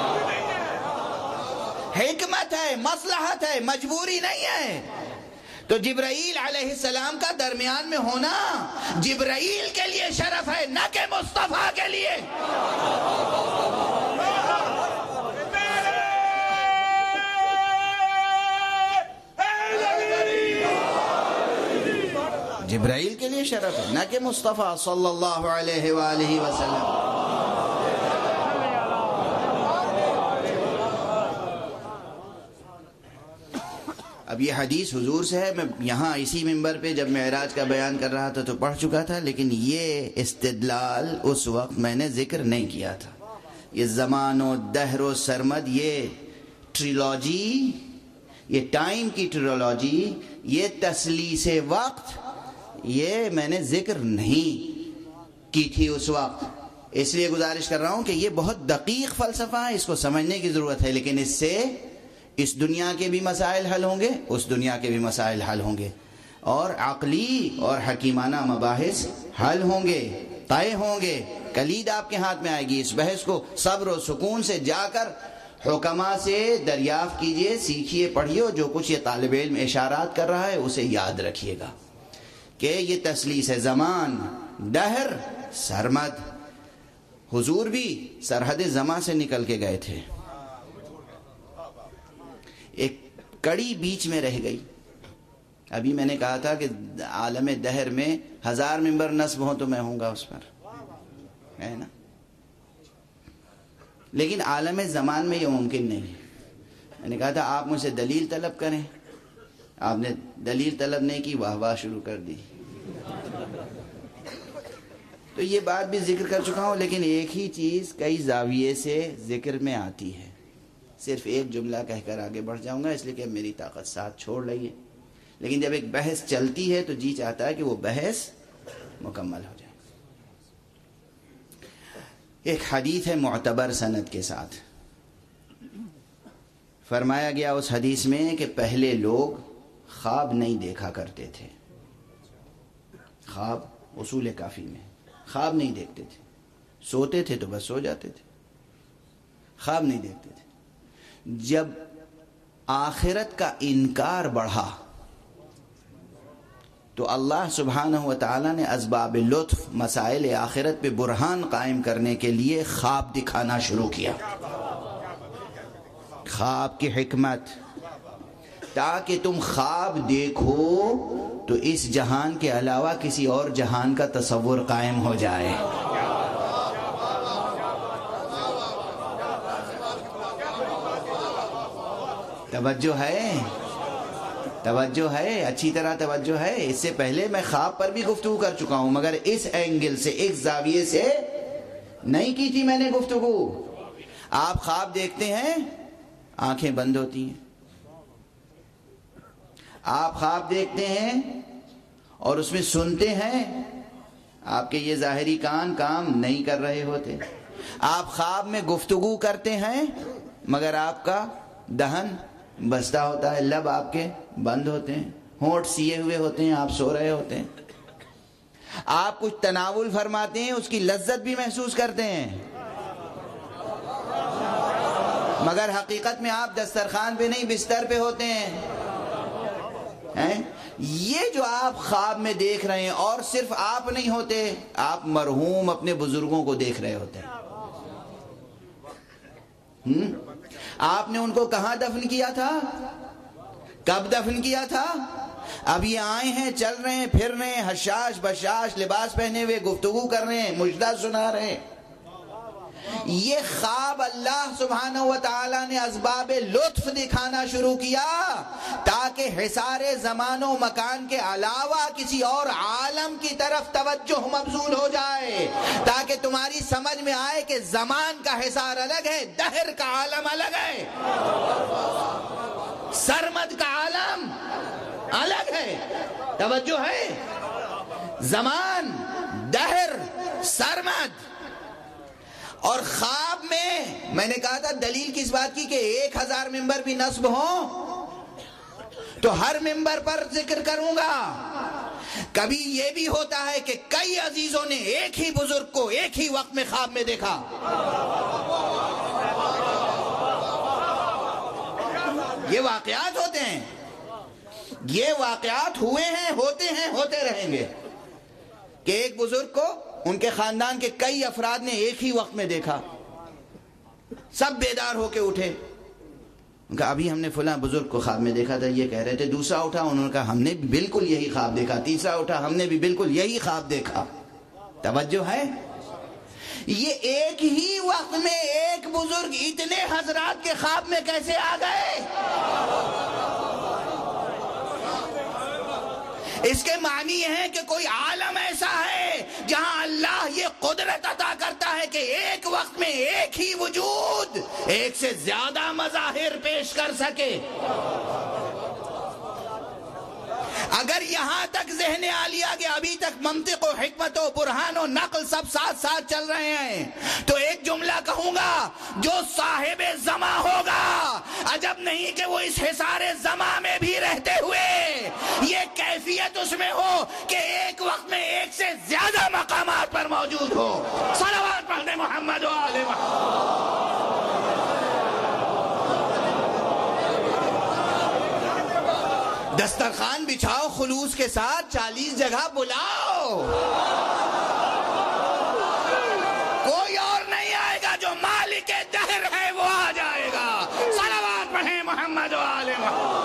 حکمت ہے، مصلحت ہے، مجبوری نہیں ہے. تو جبرائیل علیہ السلام کا درمیان میں ہونا جبرائیل کے لیے شرف ہے، نہ کہ مصطفیٰ کے لیے. جبرائیل کے لیے شرف ہے، نہ کہ مصطفیٰ صلی اللہ علیہ وآلہ وسلم. اب یہ حدیث حضور سے ہے. میں یہاں اسی منبر پہ جب معراج کا بیان کر رہا تھا تو پڑھ چکا تھا، لیکن یہ استدلال اس وقت میں نے ذکر نہیں کیا تھا. یہ زمان و دہر و سرمد، یہ ٹریلوجی، یہ ٹائم کی ٹریلوجی، یہ تسلیس وقت، یہ میں نے ذکر نہیں کی تھی اس وقت. اس لیے گزارش کر رہا ہوں کہ یہ بہت دقیق فلسفہ ہے، اس کو سمجھنے کی ضرورت ہے. لیکن اس سے اس دنیا کے بھی مسائل حل ہوں گے، اس دنیا کے بھی مسائل حل ہوں گے، اور عقلی اور حکیمانہ مباحث حل ہوں گے، طے ہوں گے. کلید آپ کے ہاتھ میں آئے گی. اس بحث کو صبر و سکون سے جا کر حکما سے دریافت کیجئے، سیکھیے، پڑھیے، اور جو کچھ یہ طالب علم اشارات کر رہا ہے اسے یاد رکھیے گا کہ یہ تسلیس ہے. زمان، دہر، سرمد. حضور بھی سرحد زمان سے نکل کے گئے تھے. ایک کڑی بیچ میں رہ گئی. ابھی میں نے کہا تھا کہ عالم دہر میں ہزار ممبر نصب ہوں تو میں ہوں گا اس پر، ہے نا. لیکن عالم زمان میں یہ ممکن نہیں ہے. میں نے کہا تھا آپ مجھ سے دلیل طلب کریں، آپ نے دلیل طلب نہیں کی، واہ واہ شروع کر دی. تو یہ بات بھی ذکر کر چکا ہوں، لیکن ایک ہی چیز کئی زاویے سے ذکر میں آتی ہے. صرف ایک جملہ کہہ کر آگے بڑھ جاؤں گا، اس لیے کہ میری طاقت ساتھ چھوڑ رہی ہے. لیکن جب ایک بحث چلتی ہے تو جی چاہتا ہے کہ وہ بحث مکمل ہو جائے. ایک حدیث ہے معتبر سند کے ساتھ، فرمایا گیا اس حدیث میں کہ پہلے لوگ خواب نہیں دیکھا کرتے تھے. خواب اصول کافی میں خواب نہیں دیکھتے تھے، سوتے تھے تو بس سو جاتے تھے، خواب نہیں دیکھتے تھے. جب آخرت کا انکار بڑھا تو اللہ سبحانہ و تعالیٰ نے اسباب لطف مسائل آخرت پہ برہان قائم کرنے کے لیے خواب دکھانا شروع کیا. خواب کی حکمت، تاکہ تم خواب دیکھو تو اس جہان کے علاوہ کسی اور جہان کا تصور قائم ہو جائے. توجہ ہے، توجہ ہے، اچھی طرح توجہ ہے. اس سے پہلے میں خواب پر بھی گفتگو کر چکا ہوں، مگر اس اینگل سے، اس زاویے سے نہیں کی تھی میں نے گفتگو. آپ خواب دیکھتے ہیں، آنکھیں بند ہوتی ہیں. آپ خواب دیکھتے ہیں اور اس میں سنتے ہیں، آپ کے یہ ظاہری کان کام نہیں کر رہے ہوتے. آپ خواب میں گفتگو کرتے ہیں مگر آپ کا دہن بستہ ہوتا ہے، لب آپ کے بند ہوتے ہیں، ہونٹ سیے ہوئے ہوتے ہیں، آپ سو رہے ہوتے ہیں. آپ کچھ تناول فرماتے ہیں، اس کی لذت بھی محسوس کرتے ہیں، مگر حقیقت میں آپ دسترخوان پہ نہیں بستر پہ ہوتے ہیں. یہ جو آپ خواب میں دیکھ رہے ہیں، اور صرف آپ نہیں ہوتے، آپ مرحوم اپنے بزرگوں کو دیکھ رہے ہوتے ہیں. آپ نے ان کو کہاں دفن کیا تھا؟ کب دفن کیا تھا؟ اب یہ آئے ہیں، چل رہے ہیں، پھر رہے ہیں، حشاش بشاش لباس پہنے ہوئے گفتگو کر رہے ہیں، مجدہ سنا رہے ہیں. یہ خواب اللہ سبحانہ و تعالیٰ نے اسباب لطف دکھانا شروع کیا تاکہ حصار زمان و مکان کے علاوہ کسی اور عالم کی طرف توجہ مبذول ہو جائے، تاکہ تمہاری سمجھ میں آئے کہ زمان کا حصار الگ ہے، دہر کا عالم الگ ہے، سرمد کا عالم الگ ہے. توجہ ہے؟ زمان، دہر، سرمد. اور خواب میں میں نے کہا تھا دلیل کس بات کی کہ ایک ہزار ممبر بھی نصب ہوں تو ہر ممبر پر ذکر کروں گا. کبھی یہ بھی ہوتا ہے کہ کئی عزیزوں نے ایک ہی بزرگ کو ایک ہی وقت میں خواب میں دیکھا. یہ واقعات ہوتے ہیں، یہ واقعات ہوئے ہیں، ہوتے ہیں، ہوتے رہیں گے کہ ایک بزرگ کو ان کے خاندان کے کئی افراد نے ایک ہی وقت میں دیکھا. سب بیدار ہو کے اٹھے، کہا ابھی ہم نے فلاں بزرگ کو خواب میں دیکھا تھا، یہ کہہ رہے تھے. دوسرا اٹھا، انہوں نے کہا ہم نے بھی بالکل یہی خواب دیکھا. تیسرا اٹھا، ہم نے بھی بالکل یہی خواب دیکھا. توجہ ہے؟ یہ ایک ہی وقت میں ایک بزرگ اتنے حضرات کے خواب میں کیسے آ گئے؟ اس کے معنی یہ ہے کہ کوئی عالم ایسا ہے جہاں اللہ یہ قدرت عطا کرتا ہے کہ ایک وقت میں ایک ہی وجود ایک سے زیادہ مظاہر پیش کر سکے. اگر یہاں تک ذہن عالیہ کے ابھی تک منطق و حکمت و برہان و نقل سب ساتھ ساتھ چل رہے ہیں تو ایک جملہ کہوں گا، جو صاحب زماں ہوگا عجب نہیں کہ وہ اس حصار زماں میں بھی رہتے ہوئے یہ کیفیت اس میں ہو کہ ایک وقت میں ایک سے زیادہ مقامات پر موجود ہو. صلوات پڑھنے محمد و آل محمد. دسترخوان بچھاؤ خلوص کے ساتھ، چالیس جگہ بلاؤ، کوئی اور نہیں آئے گا، جو مالک دہر ہے وہ آ جائے گا. صلوات پڑھیں محمد و آل محمد.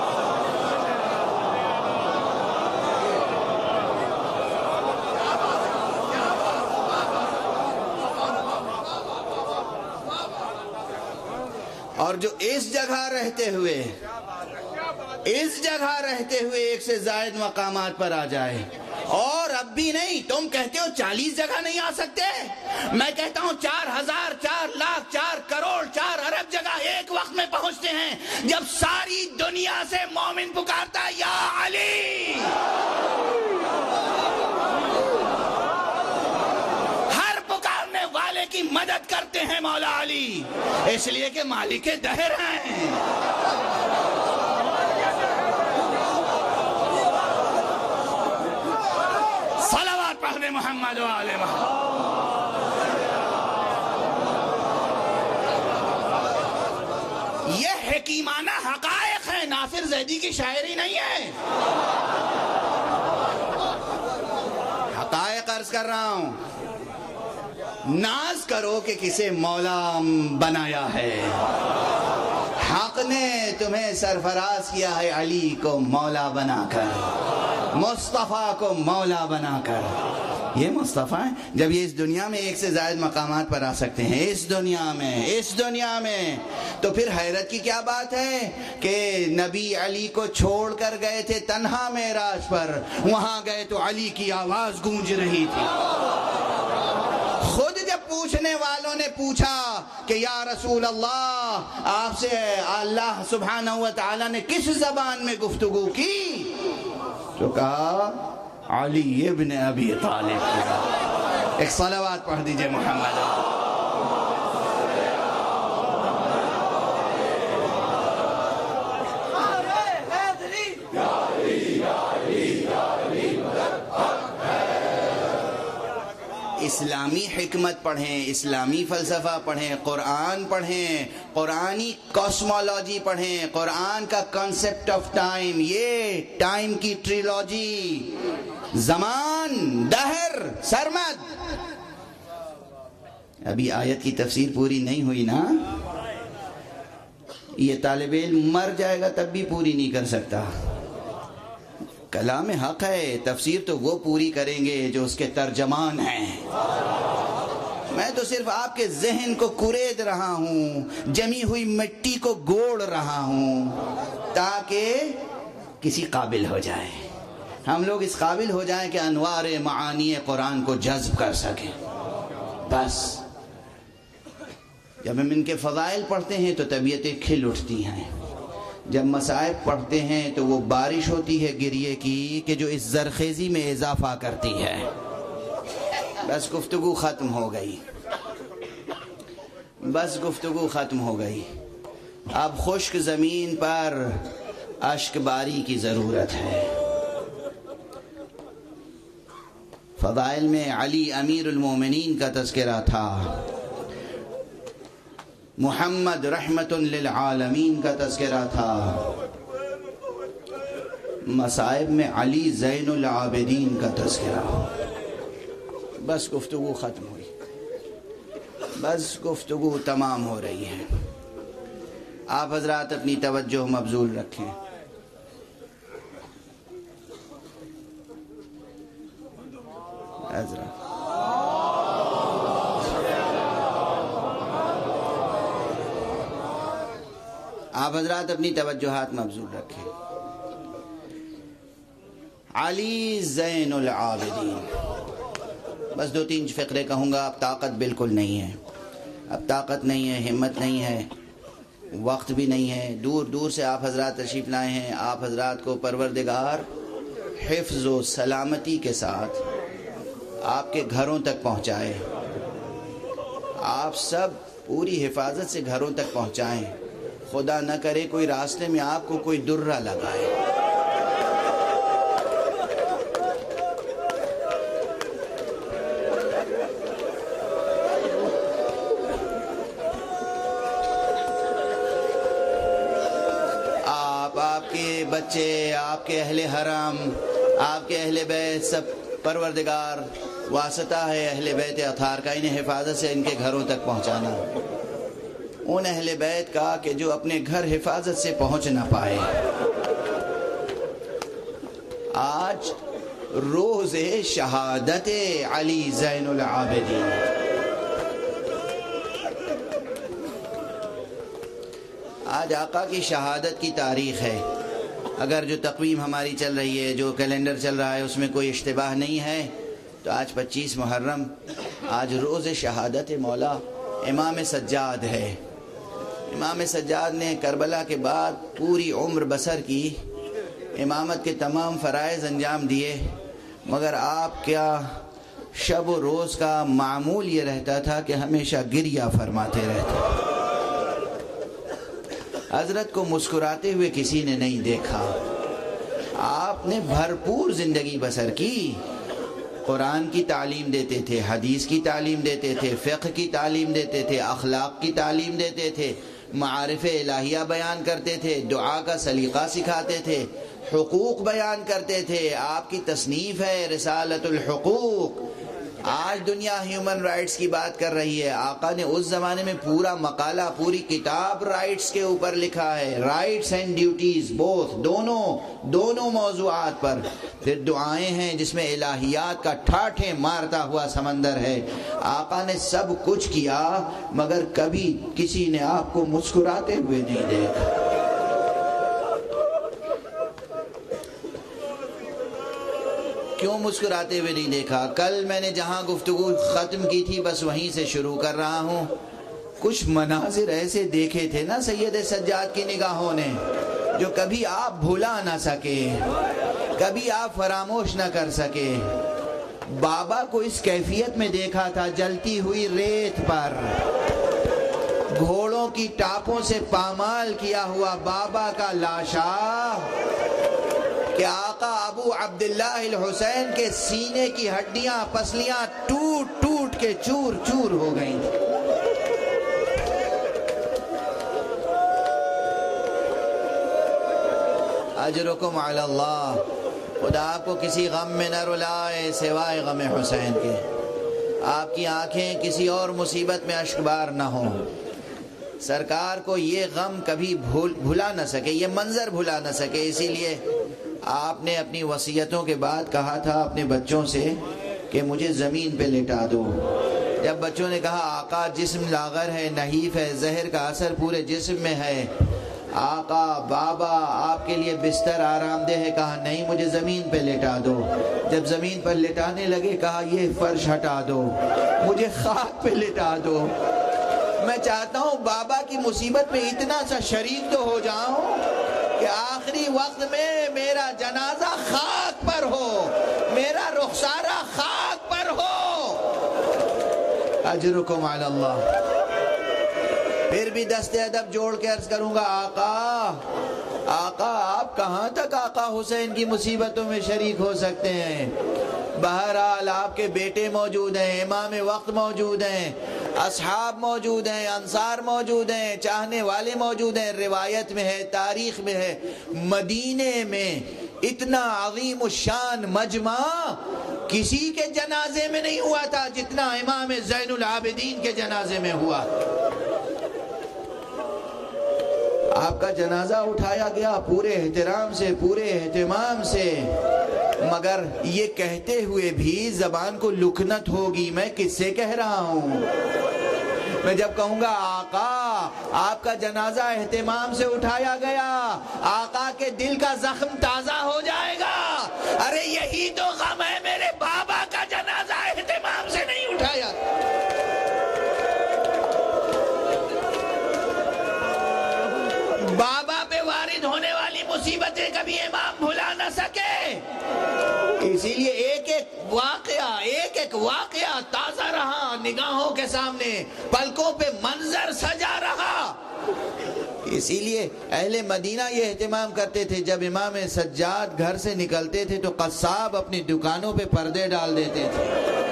اور جو اس جگہ رہتے ہوئے اس جگہ رہتے ہوئے ایک سے زائد مقامات پر آ جائے، اور اب بھی نہیں، تم کہتے ہو چالیس جگہ نہیں آ سکتے، میں کہتا ہوں چار ہزار، چار لاکھ، چار کروڑ، چار ارب جگہ ایک وقت میں پہنچتے ہیں. جب ساری دنیا سے مومن پکارتا ہے یا علی، ہر پکارنے والے کی مدد کرتے ہیں مولا علی، اس لیے کہ مالک دہر ہیں۔ صلوات پڑھ دے محمد و آل محمد۔ یہ حکیمانہ حقائق ہے، ناصر زیدی کی شاعری نہیں ہے، حقائق عرض کر رہا ہوں۔ ناز کرو کہ کسے مولا بنایا ہے، حق نے تمہیں سرفراز کیا ہے علی کو مولا بنا کر، مصطفیٰ کو مولا بنا کر۔ یہ مصطفیٰ ہیں، جب یہ اس دنیا میں ایک سے زائد مقامات پر آ سکتے ہیں، اس دنیا میں اس دنیا میں تو پھر حیرت کی کیا بات ہے کہ نبی علی کو چھوڑ کر گئے تھے تنہا معراج پر، وہاں گئے تو علی کی آواز گونج رہی تھی۔ خود جب پوچھنے والوں نے پوچھا کہ یا رسول اللہ، آپ سے اللہ سبحانہ و تعالی نے کس زبان میں گفتگو کی، تو کہا علی ابن ابی طالب کی۔ ایک صلوات پڑھ دیجئے محمد۔ اسلامی حکمت پڑھیں، اسلامی فلسفہ پڑھیں، قرآن پڑھیں، قرآنی کاسمولوجی پڑھیں، قرآن کا کنسپٹ آف ٹائم، یہ ٹائم کی ٹریلوجی، زمان، دہر، سرمد۔ ابھی آیت کی تفسیر پوری نہیں ہوئی نا، یہ طالب علم مر جائے گا تب بھی پوری نہیں کر سکتا۔ کلام حق ہے، تفسیر تو وہ پوری کریں گے جو اس کے ترجمان ہیں۔ میں تو صرف آپ کے ذہن کو کورید رہا ہوں، جمی ہوئی مٹی کو گوڑ رہا ہوں تاکہ کسی قابل ہو جائے، ہم لوگ اس قابل ہو جائیں کہ انوار معانی قرآن کو جذب کر سکیں۔ بس جب ہم ان کے فضائل پڑھتے ہیں تو طبیعتیں کھل اٹھتی ہیں، جب مصائب پڑھتے ہیں تو وہ بارش ہوتی ہے گریے کی کہ جو اس زرخیزی میں اضافہ کرتی ہے۔ بس گفتگو ختم ہو گئی، بس گفتگو ختم ہو گئی۔ اب خشک زمین پر اشک باری کی ضرورت ہے۔ فضائل میں علی امیر المومنین کا تذکرہ تھا، محمد رحمت للعالمین کا تذکرہ تھا، مصائب میں علی زین العابدین کا تذکرہ۔ بس گفتگو ختم ہوئی، بس گفتگو تمام ہو رہی ہے۔ آپ حضرات اپنی توجہ مبذول رکھیں۔ حضرات آپ حضرات اپنی توجہات مبذول رکھیں۔ علی زین العابدین، بس دو تین فقرے کہوں گا، اب طاقت بالکل نہیں ہے، اب طاقت نہیں ہے، ہمت نہیں ہے، وقت بھی نہیں ہے۔ دور دور سے آپ حضرات تشریف لائے ہیں، آپ حضرات کو پروردگار حفظ و سلامتی کے ساتھ آپ کے گھروں تک پہنچائے، آپ سب پوری حفاظت سے گھروں تک پہنچائیں، خدا نہ کرے کوئی راستے میں آپ کو کوئی درہ لگائے۔ آپ آپ کے بچے، آپ کے اہل حرم، آپ کے اہل بیت، سب پروردگار واسطہ ہے اہل بیت اطہار کا، انہیں حفاظت سے ان کے گھروں تک پہنچانا، ان اہل بیت کا کہ جو اپنے گھر حفاظت سے پہنچ نہ پائے۔ آج روز شہادت علی زین العابدین، آج آقا کی شہادت کی تاریخ ہے۔ اگر جو تقویم ہماری چل رہی ہے، جو کیلنڈر چل رہا ہے، اس میں کوئی اشتباہ نہیں ہے تو آج پچیس محرم، آج روز شہادت مولا امام سجاد ہے۔ امام سجاد نے کربلا کے بعد پوری عمر بسر کی، امامت کے تمام فرائض انجام دیے، مگر آپ کیا شب و روز کا معمول یہ رہتا تھا کہ ہمیشہ گریہ فرماتے رہتے. حضرت کو مسکراتے ہوئے کسی نے نہیں دیکھا. آپ نے بھرپور زندگی بسر کی. قرآن کی تعلیم دیتے تھے، حدیث کی تعلیم دیتے تھے، فقہ کی تعلیم دیتے تھے، اخلاق کی تعلیم دیتے تھے، معارف الہیہ بیان کرتے تھے، دعا کا سلیقہ سکھاتے تھے، حقوق بیان کرتے تھے. آپ کی تصنیف ہے رسالۃ الحقوق. آج دنیا ہیومن رائٹس کی بات کر رہی ہے. آقا نے اس زمانے میں پورا مقالہ، پوری کتاب رائٹس کے اوپر لکھا ہے. رائٹس اینڈ ڈیوٹیز بوتھ، دونوں دونوں موضوعات پر. پھر دعائیں ہیں جس میں الہیات کا ٹھاٹھے مارتا ہوا سمندر ہے. آقا نے سب کچھ کیا مگر کبھی کسی نے آپ کو مسکراتے ہوئے نہیں دیکھا. کیوں مسکراتے ہوئے نہیں دیکھا؟ کل میں نے جہاں گفتگو ختم کی تھی بس وہیں سے شروع کر رہا ہوں. کچھ مناظر ایسے دیکھے تھے نا سید سجاد کی نگاہوں نے جو کبھی آپ بھولا نہ سکے، کبھی آپ فراموش نہ کر سکے. بابا کو اس کیفیت میں دیکھا تھا، جلتی ہوئی ریت پر گھوڑوں کی ٹاپوں سے پامال کیا ہوا بابا کا لاشا کہ آقا ابو عبداللہ الحسین کے سینے کی ہڈیاں پسلیاں ٹوٹ ٹوٹ کے چور چور ہو گئیں. اجرکم علی اللہ. خدا آپ کو کسی غم میں نہ رلائے سوائے غم حسین کے. آپ کی آنکھیں کسی اور مصیبت میں اشکبار نہ ہوں. سرکار کو یہ غم کبھی بھول بھلا نہ سکے، یہ منظر بھلا نہ سکے. اسی لیے آپ نے اپنی وصیتوں کے بعد کہا تھا اپنے بچوں سے کہ مجھے زمین پہ لٹا دو. جب بچوں نے کہا آقا جسم لاغر ہے، نحیف ہے، زہر کا اثر پورے جسم میں ہے، آقا بابا آپ کے لیے بستر آرام دہ ہے، کہا نہیں مجھے زمین پہ لٹا دو. جب زمین پر لٹانے لگے کہا یہ فرش ہٹا دو، مجھے خاک پہ لٹا دو. میں چاہتا ہوں بابا کی مصیبت میں اتنا سا شریک تو ہو جاؤں کہ آخری وقت میں میرا جنازہ خاک پر ہو، میرا رخسارہ خاک پر ہو. اجرکم علی اللہ. پھر بھی دست ادب جوڑ کے عرض کروں گا آقا آقا آپ کہاں تک آقا حسین کی مصیبتوں میں شریک ہو سکتے ہیں؟ بہرحال آپ کے بیٹے موجود ہیں، امام وقت موجود ہیں، اصحاب موجود ہیں، انصار موجود ہیں، چاہنے والے موجود ہیں. روایت میں ہے، تاریخ میں ہے، مدینے میں اتنا عظیم الشان مجمع کسی کے جنازے میں نہیں ہوا تھا جتنا امام زین العابدین کے جنازے میں ہوا. آپ کا جنازہ اٹھایا گیا پورے احترام سے، پورے اہتمام سے، مگر یہ کہتے ہوئے بھی زبان کو لکنت ہوگی میں کس سے کہہ رہا ہوں. میں جب کہوں گا آقا آپ کا جنازہ اہتمام سے اٹھایا گیا، آقا کے دل کا زخم تازہ ہو جائے گا. ارے یہی تو غم ہے، میرے بابا کا جنازہ اہتمام سے نہیں اٹھایا. بابا پہ وارد ہونے والی مصیبتیں کبھی امام بھلا نہ سکے. اسی لیے ایک ایک واقعہ ایک ایک واقعہ تازہ رہا نگاہوں کے سامنے، پلکوں پہ منظر سجا رہا. اسی لیے اہل مدینہ یہ اہتمام کرتے تھے جب امام سجاد گھر سے نکلتے تھے تو قصاب اپنی دکانوں پہ پردے ڈال دیتے تھے.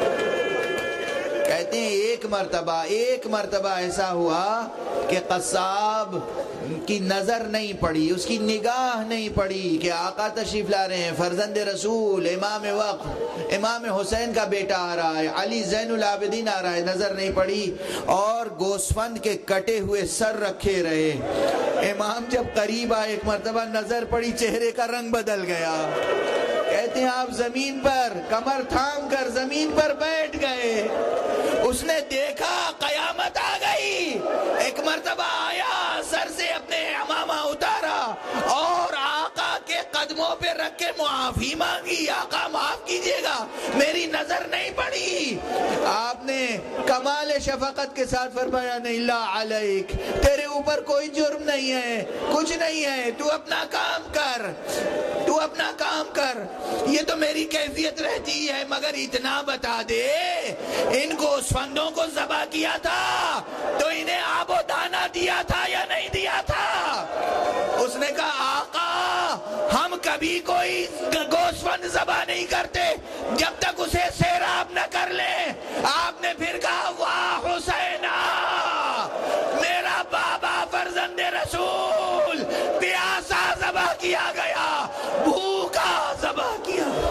کہتے ہیں ایک مرتبہ ایک مرتبہ ایسا ہوا کہ قصاب کی نظر نہیں پڑی، اس کی نگاہ نہیں پڑی کہ آقا تشریف لا رہے ہیں، فرزند رسول، امام وقت، امام حسین کا بیٹا آ رہا ہے، علی زین العابدین آ رہا ہے، نظر نہیں پڑی اور گوسفند کے کٹے ہوئے سر رکھے رہے. امام جب قریب آئے ایک مرتبہ نظر پڑی، چہرے کا رنگ بدل گیا. کہتے ہیں آپ زمین پر کمر تھام کر زمین پر بیٹھ گئے. اس نے دیکھا قیامت آ گئی. ایک مرتبہ آیا، سر سے اپنے امامہ اتارا اور آقا کے قدم قدموں پہ رکھ کے معافی مانگی، آقا معاف کیجئے گا میری نظر نہیں پڑی۔ آپ نے کمال شفقت کے ساتھ فرمایا نہیں، لا علیک، تیرے اوپر کوئی جرم نہیں ہے، کچھ نہیں ہے، تو اپنا کام کر، تو اپنا کام کر، یہ تو میری کیفیت رہتی ہے، مگر اتنا بتا دے ان کو اس فندوں کو ذبح کیا تھا تو انہیں آب و دانہ دیا تھا یا نہیں دیا تھا؟ اس نے کہا آقا ہم کبھی کوئی گوسفند ذبح نہیں کرتے جب تک اسے سیراب نہ کر لیں۔ آپ نے پھر کہا واہ حسینہ، میرا بابا فرزند رسول، پیاسا ذبح کیا گیا، بھوکا ذبح کیا۔